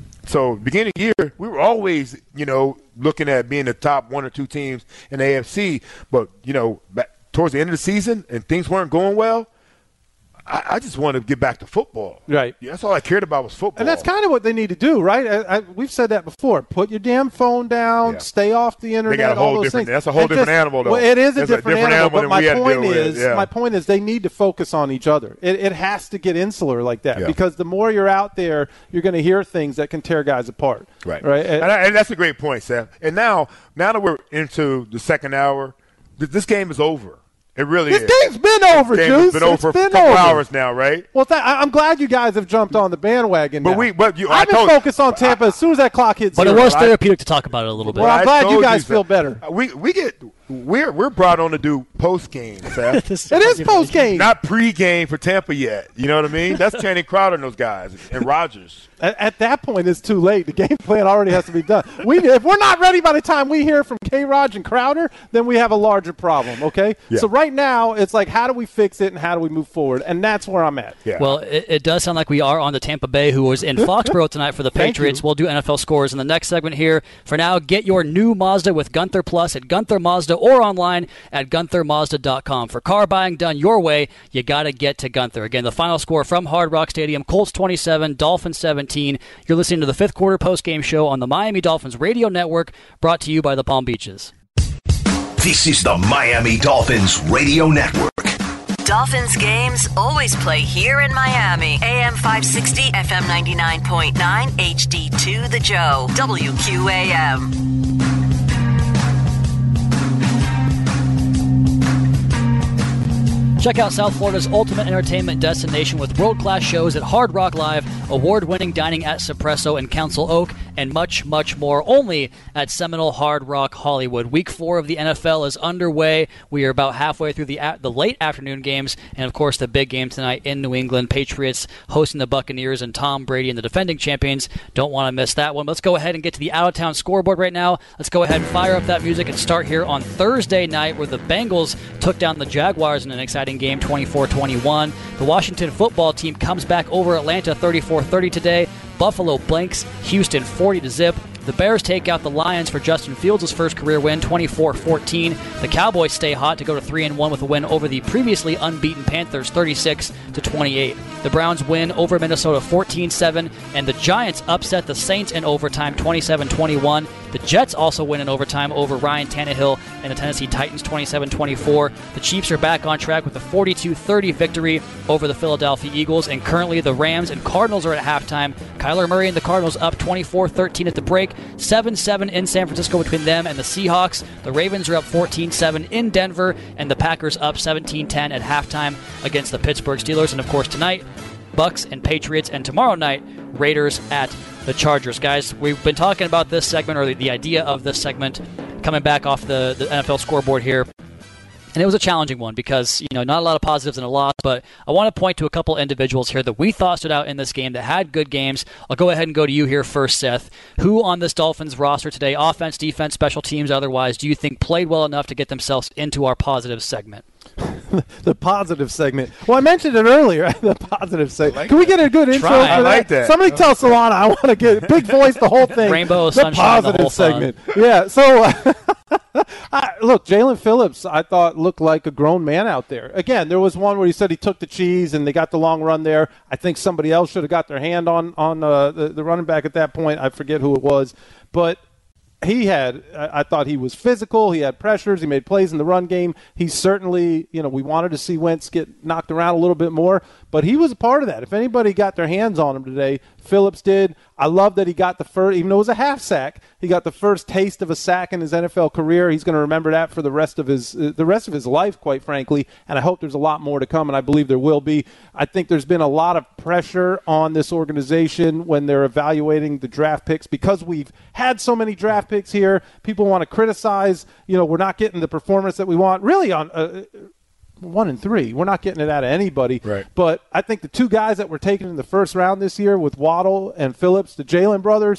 So beginning of the year, we were always, you know, looking at being the top one or two teams in the A F C. But, you know, back towards the end of the season and things weren't going well, I, I just want to get back to football. Right. Yeah, that's all I cared about was football. And that's kind of what they need to do, right? I, I, we've said that before. Put your damn phone down. Yeah. Stay off the internet. They got a whole all those different. things. That's a whole And different just, animal, though. Well, it is a That's different, a different animal. animal But my than we had to point deal with. is, Yeah. my point is, they need to focus on each other. It, it has to get insular like that Yeah. because the more you're out there, you're going to hear things that can tear guys apart. Right. Right. And, I, and that's a great point, Seth. And now, now that we're into the second hour, th- this game is over. It really This is. game's been over, This game Juice. has been over It's for been a couple over. hours now, right? Well, th- I- I'm glad you guys have jumped on the bandwagon. But now. we, but you, I I've been told, focused on Tampa as soon as that clock hits. But it zero. was therapeutic to talk about it a little bit. Well, I'm I glad you told guys Seth. feel better. We we get we're we're brought on to do post game, Seth. It is post game, not pre game for Tampa yet. You know what I mean? That's Channing Crowder and those guys and Rodgers. At, at that point, it's too late. The game plan already has to be done. We, if we're not ready by the time we hear from K-Rod and Crowder, then we have a larger problem, okay? Yeah. So right now, it's like, how do we fix it and how do we move forward? And that's where I'm at. Yeah. Well, it, it does sound like we are on the Tampa Bay, who was in Foxborough tonight for the Thank Patriots. you. We'll do N F L scores in the next segment here. For now, get your new Mazda with Gunther Plus at Gunther Mazda or online at gunther mazda dot com. For car buying done your way, you got to get to Gunther. Again, the final score from Hard Rock Stadium, Colts twenty-seven, Dolphins seventeen. You're listening to the fifth quarter postgame show on the Miami Dolphins Radio Network, brought to you by the Palm Beaches. This is the Miami Dolphins Radio Network. Dolphins games always play here in Miami. A M five sixty, F M ninety-nine point nine, H D two The Joe, W Q A M. Check out South Florida's ultimate entertainment destination with world-class shows at Hard Rock Live, award-winning dining at Suppresso in Council Oak, and much, much more, only at Seminole Hard Rock Hollywood. Week four of the N F L is underway. We are about halfway through the a- the late afternoon games, and of course the big game tonight in New England. Patriots hosting the Buccaneers, and Tom Brady and the defending champions. Don't want to miss that one. Let's go ahead and get to the out-of-town scoreboard right now. Let's go ahead and fire up that music and start here on Thursday night, where the Bengals took down the Jaguars in an exciting game, twenty-four twenty-one. The Washington football team comes back over Atlanta thirty-four thirty today. Buffalo blanks Houston forty to zip. The Bears take out the Lions for Justin Fields' first career win, twenty-four fourteen. The Cowboys stay hot to go to three and one with a win over the previously unbeaten Panthers, thirty-six to twenty-eight. The Browns win over Minnesota fourteen seven, and the Giants upset the Saints in overtime, twenty-seven twenty-one. The Jets also win in overtime over Ryan Tannehill and the Tennessee Titans, twenty-seven twenty-four. The Chiefs are back on track with a forty-two thirty victory over the Philadelphia Eagles, and currently the Rams and Cardinals are at halftime. Kyler Murray and the Cardinals up twenty-four thirteen at the break, seven seven in San Francisco between them and the Seahawks. The Ravens are up fourteen seven in Denver, and the Packers up seventeen ten at halftime against the Pittsburgh Steelers. And of course tonight, Bucks and Patriots, and tomorrow night, Raiders at the Chargers. Guys, we've been talking about this segment, or the, the idea of this segment, coming back off the, the N F L scoreboard here. And it was a challenging one because, you know, not a lot of positives in a loss, but I want to point to a couple individuals here that we thought stood out in this game that had good games. I'll go ahead and go to you here first, Seth. Who on this Dolphins roster today, offense, defense, special teams, otherwise, do you think played well enough to get themselves into our positive segment? The positive segment. Well, I mentioned it earlier. The positive segment. like Can we that. get a good intro Try. for I that? like that. Somebody tell Solana I want to get big voice the whole thing. Rainbow, the sunshine, the positive whole fun. segment. Yeah. So, I, look, Jalen Phillips, I thought looked like a grown man out there. Again, there was one where he said he took the cheese and they got the long run there. I think somebody else should have got their hand on on uh, the, the running back at that point. I forget who it was, but. He had, I thought he was physical. He had pressures. He made plays in the run game. He certainly, you know, we wanted to see Wentz get knocked around a little bit more, but he was a part of that. If anybody got their hands on him today, Phillips did. I love that he got the first, even though it was a half sack, he got the first taste of a sack in his N F L career. He's going to remember that for the rest of his uh, the rest of his life, quite frankly. And I hope there's a lot more to come, and I believe there will be. I think there's been a lot of pressure on this organization when they're evaluating the draft picks because we've had so many draft picks here. People want to criticize. You know, we're not getting the performance that we want. Really, on. Uh, One and three. We're not getting it out of anybody. Right. But I think the two guys that were taken in the first round this year with Waddle and Phillips, the Jalen brothers,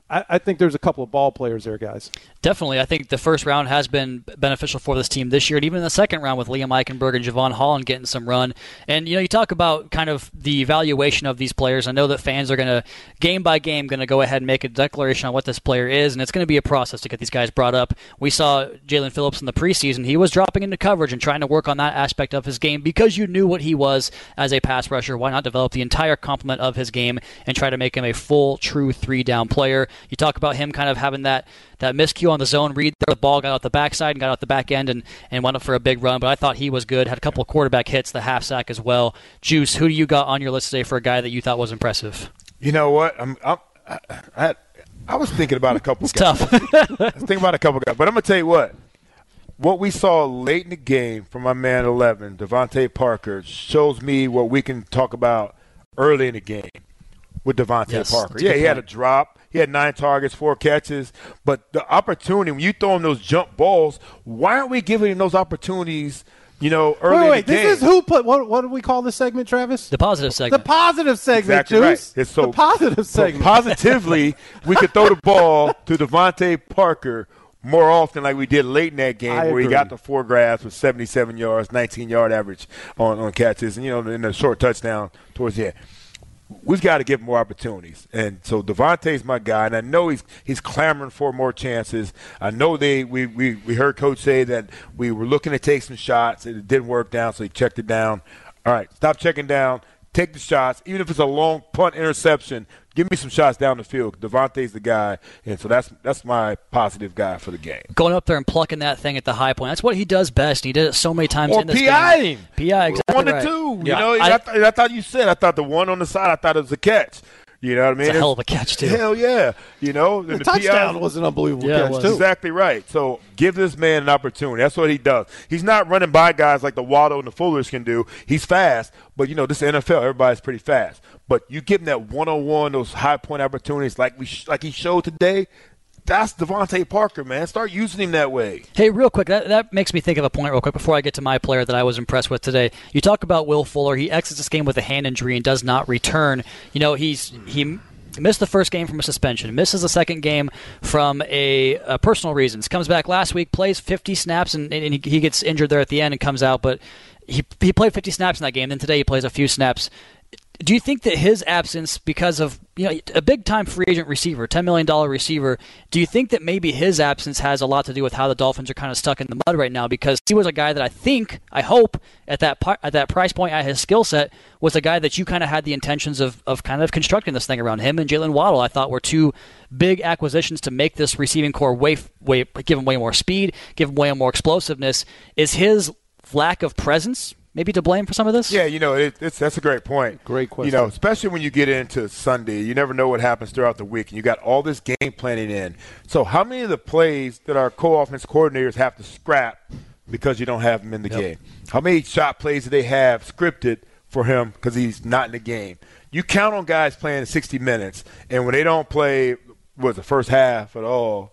I, I think there's a couple of ball players there, guys. Definitely. I think the first round has been beneficial for this team this year, and even in the second round with Liam Eichenberg and Javon Holland getting some run. And, you know, you talk about kind of the evaluation of these players. I know that fans are going to, game by game, going to go ahead and make a declaration on what this player is, and it's going to be a process to get these guys brought up. We saw Jalen Phillips in the preseason. He was dropping into coverage and trying to work on that aspect of his game because you knew what he was as a pass rusher. Why not develop the entire complement of his game and try to make him a full, true three-down player? You talk about him kind of having that that miscue on the zone read. The ball got out the backside and got out the back end and, and went up for a big run, but I thought he was good. Had a couple of quarterback hits, the half sack as well. Juice, who do you got on your list today for a guy that you thought was impressive? You know what? I'm, I'm, I, I, I was thinking about a couple it's guys. Tough. I was thinking about a couple guys, but I'm going to tell you what. What we saw late in the game from my man eleven, Devontae Parker, shows me what we can talk about early in the game with Devontae yes, Parker. Yeah, he had a drop. He had nine targets, four catches. But the opportunity, when you throw him those jump balls, why aren't we giving him those opportunities, you know, early wait, wait, in the game? This is who put, what, what do we call this segment, Travis? The positive segment. The positive segment, Exactly Juice. right. It's so, the positive segment. So positively, we could throw the ball to Devontae Parker more often like we did late in that game I where agree. he got the four grabs with seventy-seven yards, nineteen-yard average on, on catches, and, you know, in a short touchdown towards the end. We've got to give him more opportunities. And so Devontae's my guy, and I know he's he's clamoring for more chances. I know they we, we, we heard Coach say that we were looking to take some shots, and it didn't work down, so he checked it down. All right, stop checking down. Take the shots. Even if it's a long punt interception, give me some shots down the field. Devontae's the guy, and so that's that's my positive guy for the game. Going up there and plucking that thing at the high point. That's what he does best. He did it so many times Or in this P I game. him. P I, exactly One right. to two. Yeah. You know, I, I, th- I thought you said, I thought the one on the side, I thought it was a catch. You know what I mean? It's a hell of a catch, too. Hell yeah. You know, The, and the touchdown P I was an unbelievable Yeah, it catch, was. too. Exactly right. So give this man an opportunity. That's what he does. He's not running by guys like the Waddle and the Fullers can do. He's fast, but, you know, this is the N F L. Everybody's pretty fast. But you give him that one-on-one, those high-point opportunities like we sh- like he showed today, that's Devontae Parker, man. Start using him that way. Hey, real quick, that, that makes me think of a point real quick before I get to my player that I was impressed with today. You talk about Will Fuller. He exits this game with a hand injury and does not return. You know, he's he missed the first game from a suspension, misses the second game from a, a personal reasons, comes back last week, plays fifty snaps, and, and he, he gets injured there at the end and comes out, but he he played fifty snaps in that game. Then today he plays a few snaps. Do you think that his absence, because of, you know, a big-time free agent receiver, ten million dollars receiver, do you think that maybe his absence has a lot to do with how the Dolphins are kind of stuck in the mud right now? Because he was a guy that I think, I hope, at that at that price point, at his skill set, was a guy that you kind of had the intentions of, of kind of constructing this thing around. Him and Jalen Waddle, I thought, were two big acquisitions to make this receiving core way, way give him way more speed, give him way more explosiveness. Is his lack of presence maybe to blame for some of this? Yeah, you know, it, it's that's a great point. Great question. You know, especially when you get into Sunday, you never know what happens throughout the week, and you got all this game planning in. So how many of the plays that our co-offense coordinators have to scrap because you don't have him in the Yep. game? How many shot plays do they have scripted for him because he's not in the game? You count on guys playing sixty minutes, and when they don't play, what, the first half at all,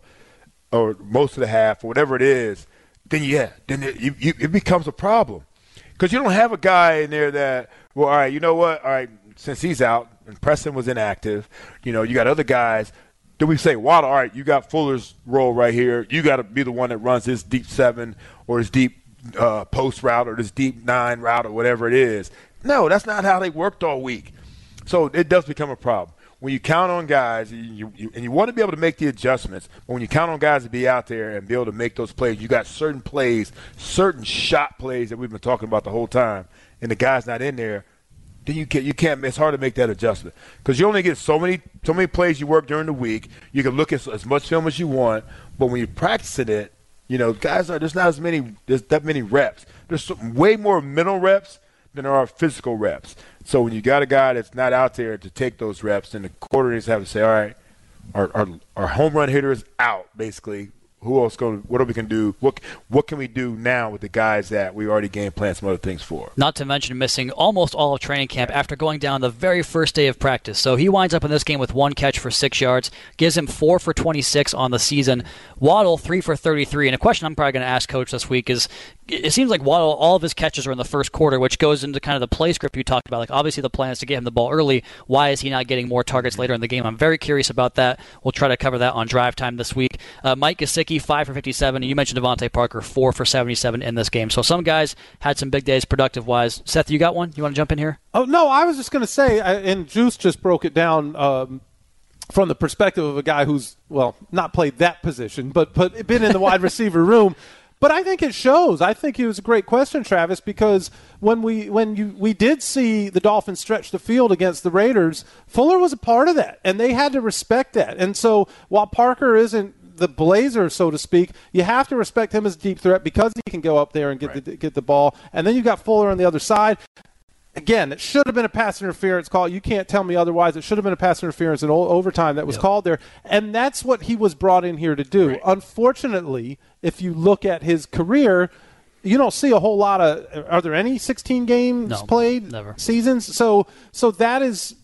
or most of the half, or whatever it is, then yeah, then it, you, you, it becomes a problem. Because you don't have a guy in there that, well, all right, you know what? All right, since he's out and Preston was inactive, you know, you got other guys. Do we say, Waddle, all right, you got Fuller's role right here. You got to be the one that runs this deep seven or this deep uh, post route or this deep nine route or whatever it is. No, that's not how they worked all week. So it does become a problem. When you count on guys, you, you, and you want to be able to make the adjustments, but when you count on guys to be out there and be able to make those plays, you got certain plays, certain shot plays that we've been talking about the whole time, and the guy's not in there, then you can't, you can't it's hard to make that adjustment. Because you only get so many so many plays you work during the week. You can look at as much film as you want, but when you're practicing it, you know, guys are there's not as many there's that many reps. There's some, way more mental reps than there are physical reps. So when you got a guy that's not out there to take those reps, then the coordinators have to say, all right, our our, our home run hitter is out, basically. Who else going? What are we can do? What what can we do now with the guys that we already game planned some other things for? Not to mention missing almost all of training camp after going down the very first day of practice. So he winds up in this game with one catch for six yards, gives him four for twenty-six on the season. Waddle, three for thirty-three. And a question I'm probably going to ask Coach this week is, it seems like while all of his catches are in the first quarter, which goes into kind of the play script you talked about, like obviously the plan is to get him the ball early. Why is he not getting more targets later in the game? I'm very curious about that. We'll try to cover that on Drive Time this week. Uh, Mike Gesicki, five for fifty-seven. You mentioned Devontae Parker, four for seventy-seven in this game. So some guys had some big days productive-wise. Seth, you got one? You want to jump in here? Oh, no, I was just going to say, and Juice just broke it down um, from the perspective of a guy who's, well, not played that position, but, but been in the wide receiver room. But I think it shows. I think it was a great question, Travis, because when we when you we did see the Dolphins stretch the field against the Raiders, Fuller was a part of that, and they had to respect that. And so while Parker isn't the blazer, so to speak, you have to respect him as a deep threat because he can go up there and get right. the get the ball. And then you've got Fuller on the other side. Again, it should have been a pass interference call. You can't tell me otherwise. It should have been a pass interference in overtime that was yep. called there. And that's what he was brought in here to do. Right. Unfortunately, if you look at his career, you don't see a whole lot of – are there any sixteen games no, played? Never. Seasons? So, so that is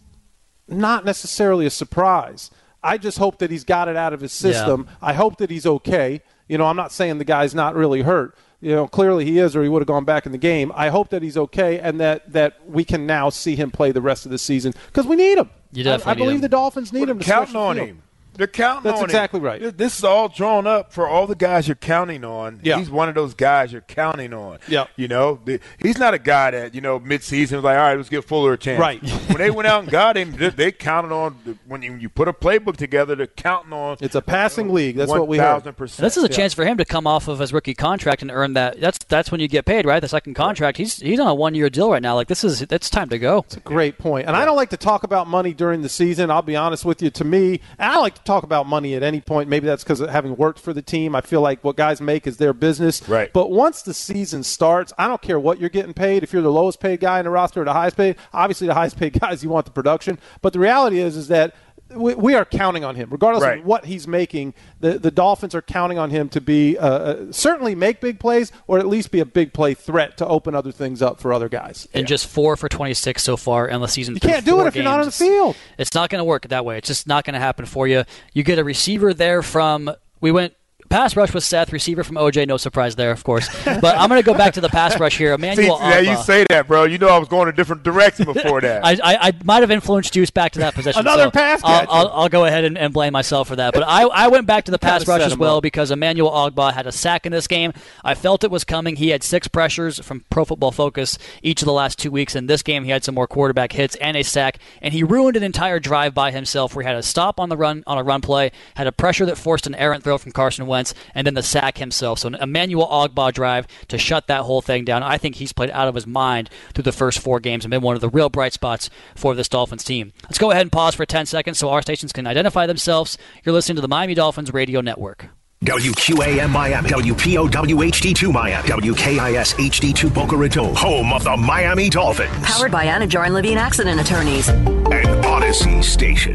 not necessarily a surprise. I just hope that he's got it out of his system. Yeah. I hope that he's okay. You know, I'm not saying the guy's not really hurt. You know, clearly he is, or he would have gone back in the game. I hope that he's okay and that, that we can now see him play the rest of the season because we need him. You definitely I, I believe him. the Dolphins need We're him. To counting the on field. him. They're counting That's on exactly him. right. This is all drawn up for all the guys you're counting on. Yeah. He's one of those guys you're counting on. Yeah. You know, the, he's not a guy that, you know, midseason was like, all right, let's give Fuller a chance. Right. When they went out and got him, they, they counted on, the, when you, you put a playbook together, they're counting on. It's a passing league. That's what we heard. one thousand percent. This is a yeah. chance for him to come off of his rookie contract and earn that. That's that's when you get paid, right? The second contract. He's he's on a one-year deal right now. Like, this is it's time to go. It's a great point. And I don't like to talk about money during the season. I'll be honest with you. To me, and I don't like to talk about money at any point. Maybe that's because of having worked for the team. I feel like what guys make is their business. Right. But once the season starts, I don't care what you're getting paid. If you're the lowest paid guy in the roster or the highest paid, obviously the highest paid guys, you want the production. But the reality is, is that we, we are counting on him. Regardless right. of what he's making, the, the Dolphins are counting on him to be uh, certainly make big plays or at least be a big play threat to open other things up for other guys. And yeah. just four for twenty-six so far in the season. You can't do it if games. you're not on the field. It's not going to work that way. It's just not going to happen for you. You get a receiver there from – we went – pass rush with Seth, receiver from O J, no surprise there, of course. But I'm going to go back to the pass rush here. Emmanuel See, yeah, you say that, bro. You know I was going a different direction before that. I, I, I might have influenced Juice back to that position. Another so pass I'll, catcher. I'll, I'll go ahead and, and blame myself for that. But I, I went back to the pass rush as well up. because Emmanuel Ogbah had a sack in this game. I felt it was coming. He had six pressures from Pro Football Focus each of the last two weeks. In this game, he had some more quarterback hits and a sack, and he ruined an entire drive by himself where he had a stop on the run on a run play, had a pressure that forced an errant throw from Carson Wentz, and then the sack himself. So an Emmanuel Ogbah drive to shut that whole thing down. I think he's played out of his mind through the first four games and been one of the real bright spots for this Dolphins team. Let's go ahead and pause for ten seconds so our stations can identify themselves. You're listening to the Miami Dolphins Radio Network. W Q A M Miami, W P O W H D two Miami, W K I S H D two Boca Raton, home of the Miami Dolphins. Powered by Anajar and Levine Accident Attorneys. An Odyssey station.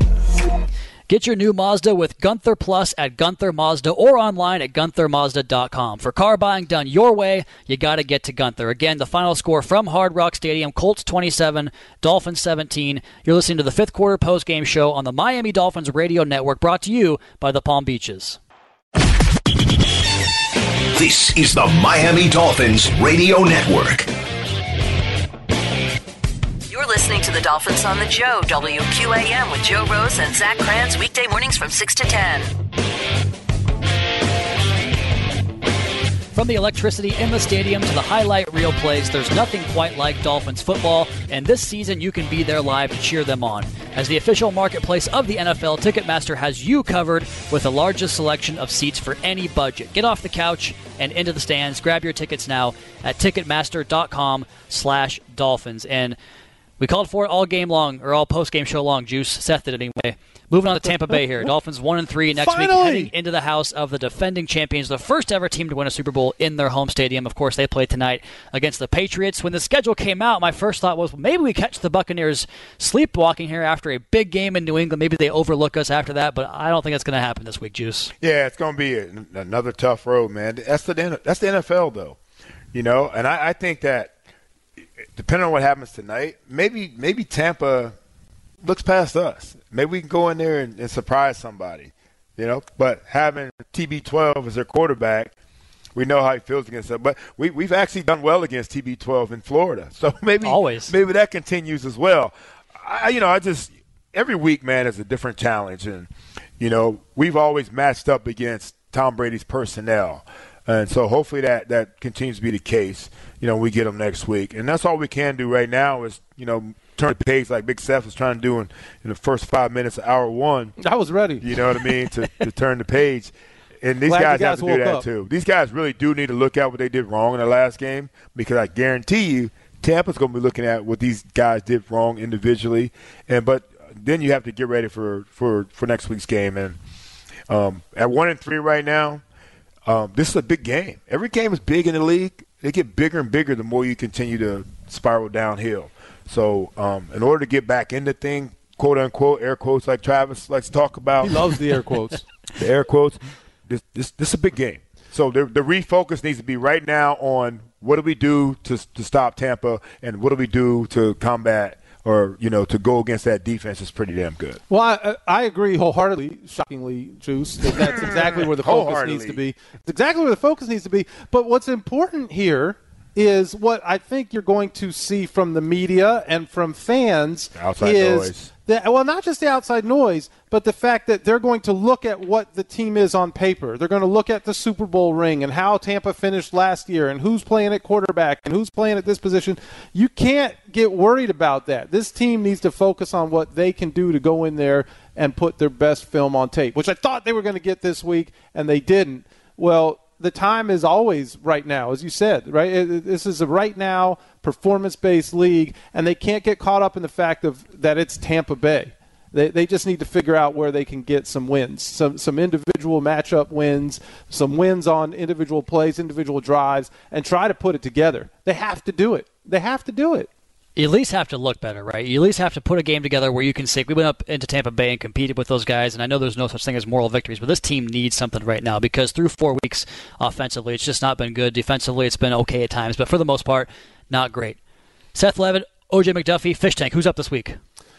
Get your new Mazda with Gunther Plus at Gunther Mazda or online at gunther mazda dot com. For car buying done your way, you got to get to Gunther. Again, the final score from Hard Rock Stadium, Colts twenty-seven, Dolphins seventeen. You're listening to the fifth quarter postgame show on the Miami Dolphins Radio Network, brought to you by the Palm Beaches. This is the Miami Dolphins Radio Network. You're listening to the Dolphins on the Joe, W Q A M with Joe Rose and Zach Kranz, weekday mornings from six to ten. From the electricity in the stadium to the highlight reel plays, there's nothing quite like Dolphins football, and this season you can be there live to cheer them on. As the official marketplace of the N F L, Ticketmaster has you covered with the largest selection of seats for any budget. Get off the couch and into the stands. Grab your tickets now at ticketmaster dot com slash dolphins. And we called for it all game long, or all post-game show long. Juice, Seth did it anyway. Moving on to Tampa Bay here. Dolphins one and three next Finally! week, heading into the house of the defending champions, the first ever team to win a Super Bowl in their home stadium. Of course, they play tonight against the Patriots. When the schedule came out, my first thought was, well, maybe we catch the Buccaneers sleepwalking here after a big game in New England. Maybe they overlook us after that, but I don't think that's going to happen this week, Juice. Yeah, it's going to be a, another tough road, man. That's the that's the N F L, though. You know, and I, I think that depending on what happens tonight, maybe maybe Tampa looks past us. Maybe we can go in there and, and surprise somebody, you know. But having T B twelve as their quarterback, we know how he feels against them. But we, we've actually done well against T B twelve in Florida. So maybe Always. maybe that continues as well. I, you know, I just – every week, man, is a different challenge. And, you know, we've always matched up against Tom Brady's personnel. And so hopefully that, that continues to be the case, you know, we get them next week. And that's all we can do right now is, you know, turn the page like Big Seth was trying to do in, in the first five minutes of hour one. I was ready. You know what I mean, to, to turn the page. And these Glad guys, guys have to do that up. too. These guys really do need to look at what they did wrong in the last game because I guarantee you Tampa's going to be looking at what these guys did wrong individually. And But then you have to get ready for, for, for next week's game. And um, at one and three right now, Um, this is a big game. Every game is big in the league. They get bigger and bigger the more you continue to spiral downhill. So um, in order to get back in the thing, quote unquote, air quotes like Travis likes to talk about. He loves the air quotes. the air quotes. This, this this is a big game. So the, the refocus needs to be right now on what do we do to to stop Tampa and what do we do to combat or, you know, to go against that defense is pretty damn good. Well, I, I agree wholeheartedly, shockingly, Juice, that that's exactly where the focus needs to be. It's exactly where the focus needs to be. But what's important here is what I think you're going to see from the media and from fans outside is noise. That, well, not just the outside noise, but the fact that they're going to look at what the team is on paper. They're going to look at the Super Bowl ring and how Tampa finished last year and who's playing at quarterback and who's playing at this position. You can't get worried about that. This team needs to focus on what they can do to go in there and put their best film on tape, which I thought they were going to get this week, and they didn't. Well, the time is always right now, as you said, right? This is a right now performance-based league, and they can't get caught up in the fact of that it's Tampa Bay. They they just need to figure out where they can get some wins, some some individual matchup wins, some wins on individual plays, individual drives, and try to put it together. They have to do it. They have to do it. You at least have to look better, right? You at least have to put a game together where you can say, we went up into Tampa Bay and competed with those guys, and I know there's no such thing as moral victories, but this team needs something right now because through four weeks offensively, it's just not been good. Defensively, it's been okay at times, but for the most part, not great. Seth Levitt, O J McDuffie, Fish Tank, who's up this week?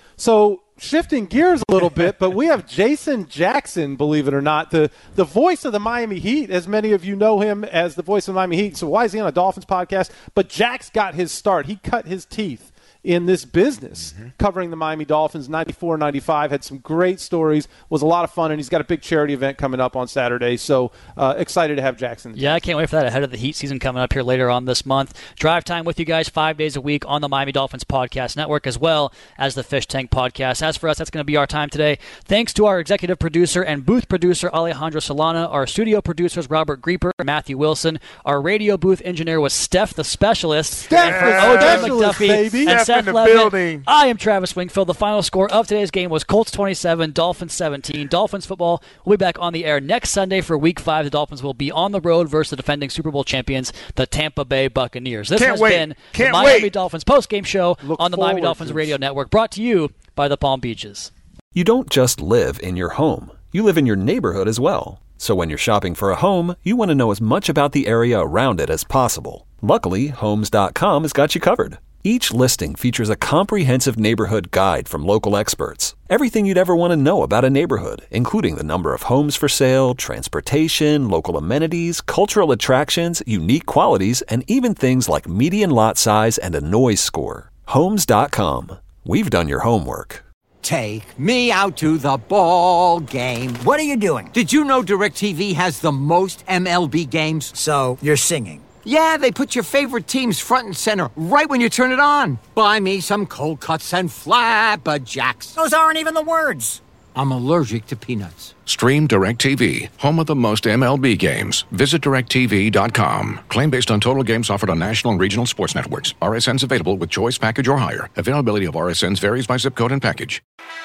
So shifting gears a little bit, but we have Jason Jackson, believe it or not, the, the voice of the Miami Heat, as many of you know him as the voice of the Miami Heat. So why is he on a Dolphins podcast? But Jack's got his start. He cut his teeth in this business, mm-hmm. covering the Miami Dolphins, ninety-four ninety-five, had some great stories, was a lot of fun, and he's got a big charity event coming up on Saturday, so uh, excited to have Jackson. Yeah, I can't wait for that ahead of the Heat season coming up here later on this month. Drive time with you guys five days a week on the Miami Dolphins Podcast Network, as well as the Fish Tank Podcast. As for us, that's going to be our time today. Thanks to our executive producer and booth producer, Alejandro Solana, our studio producers, Robert Grieper and Matthew Wilson. Our radio booth engineer was Steph the Specialist. Steph and for O J McDuffie baby. and Steph Seth in the Levitt, building. I am Travis Wingfield. The final score of today's game was Colts twenty-seven, Dolphins seventeen. Dolphins football will be back on the air next Sunday for Week five. The Dolphins will be on the road versus the defending Super Bowl champions, the Tampa Bay Buccaneers. This Can't has wait. been Can't the Miami wait. Dolphins post-game show Look on the Miami forward Dolphins to Radio Network, brought to you by the Palm Beaches. You don't just live in your home. You live in your neighborhood as well. So when you're shopping for a home, you want to know as much about the area around it as possible. Luckily, Homes dot com has got you covered. Each listing features a comprehensive neighborhood guide from local experts. Everything you'd ever want to know about a neighborhood, including the number of homes for sale, transportation, local amenities, cultural attractions, unique qualities, and even things like median lot size and a noise score. Homes dot com. We've done your homework. Take me out to the ball game. What are you doing? Did you know DirecTV has the most M L B games? So, you're singing. Yeah, they put your favorite teams front and center right when you turn it on. Buy me some cold cuts and flapjacks. Those aren't even the words. I'm allergic to peanuts. Stream DirecTV, home of the most M L B games. Visit direct T V dot com. Claim based on total games offered on national and regional sports networks. R S Ns available with choice package or higher. Availability of R S Ns varies by zip code and package.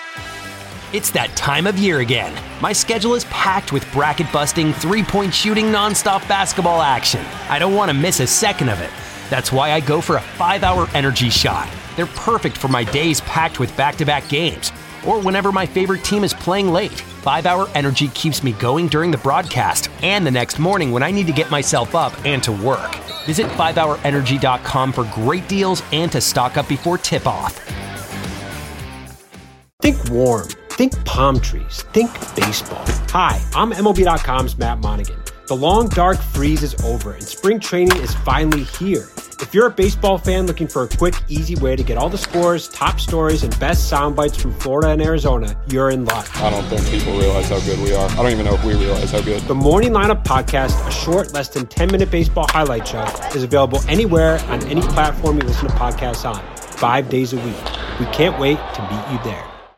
It's that time of year again. My schedule is packed with bracket-busting, three-point shooting, nonstop basketball action. I don't want to miss a second of it. That's why I go for a five-hour energy shot. They're perfect for my days packed with back-to-back games, or whenever my favorite team is playing late. five-hour energy keeps me going during the broadcast and the next morning when I need to get myself up and to work. Visit five hour energy dot com for great deals and to stock up before tip-off. Think warm. Think palm trees. Think baseball. Hi, I'm M L B dot com's Matt Monaghan. The long, dark freeze is over, and spring training is finally here. If you're a baseball fan looking for a quick, easy way to get all the scores, top stories, and best sound bites from Florida and Arizona, you're in luck. I don't think people realize how good we are. I don't even know if we realize how good. The Morning Lineup Podcast, a short, less than ten-minute baseball highlight show, is available anywhere on any platform you listen to podcasts on, five days a week. We can't wait to meet you there.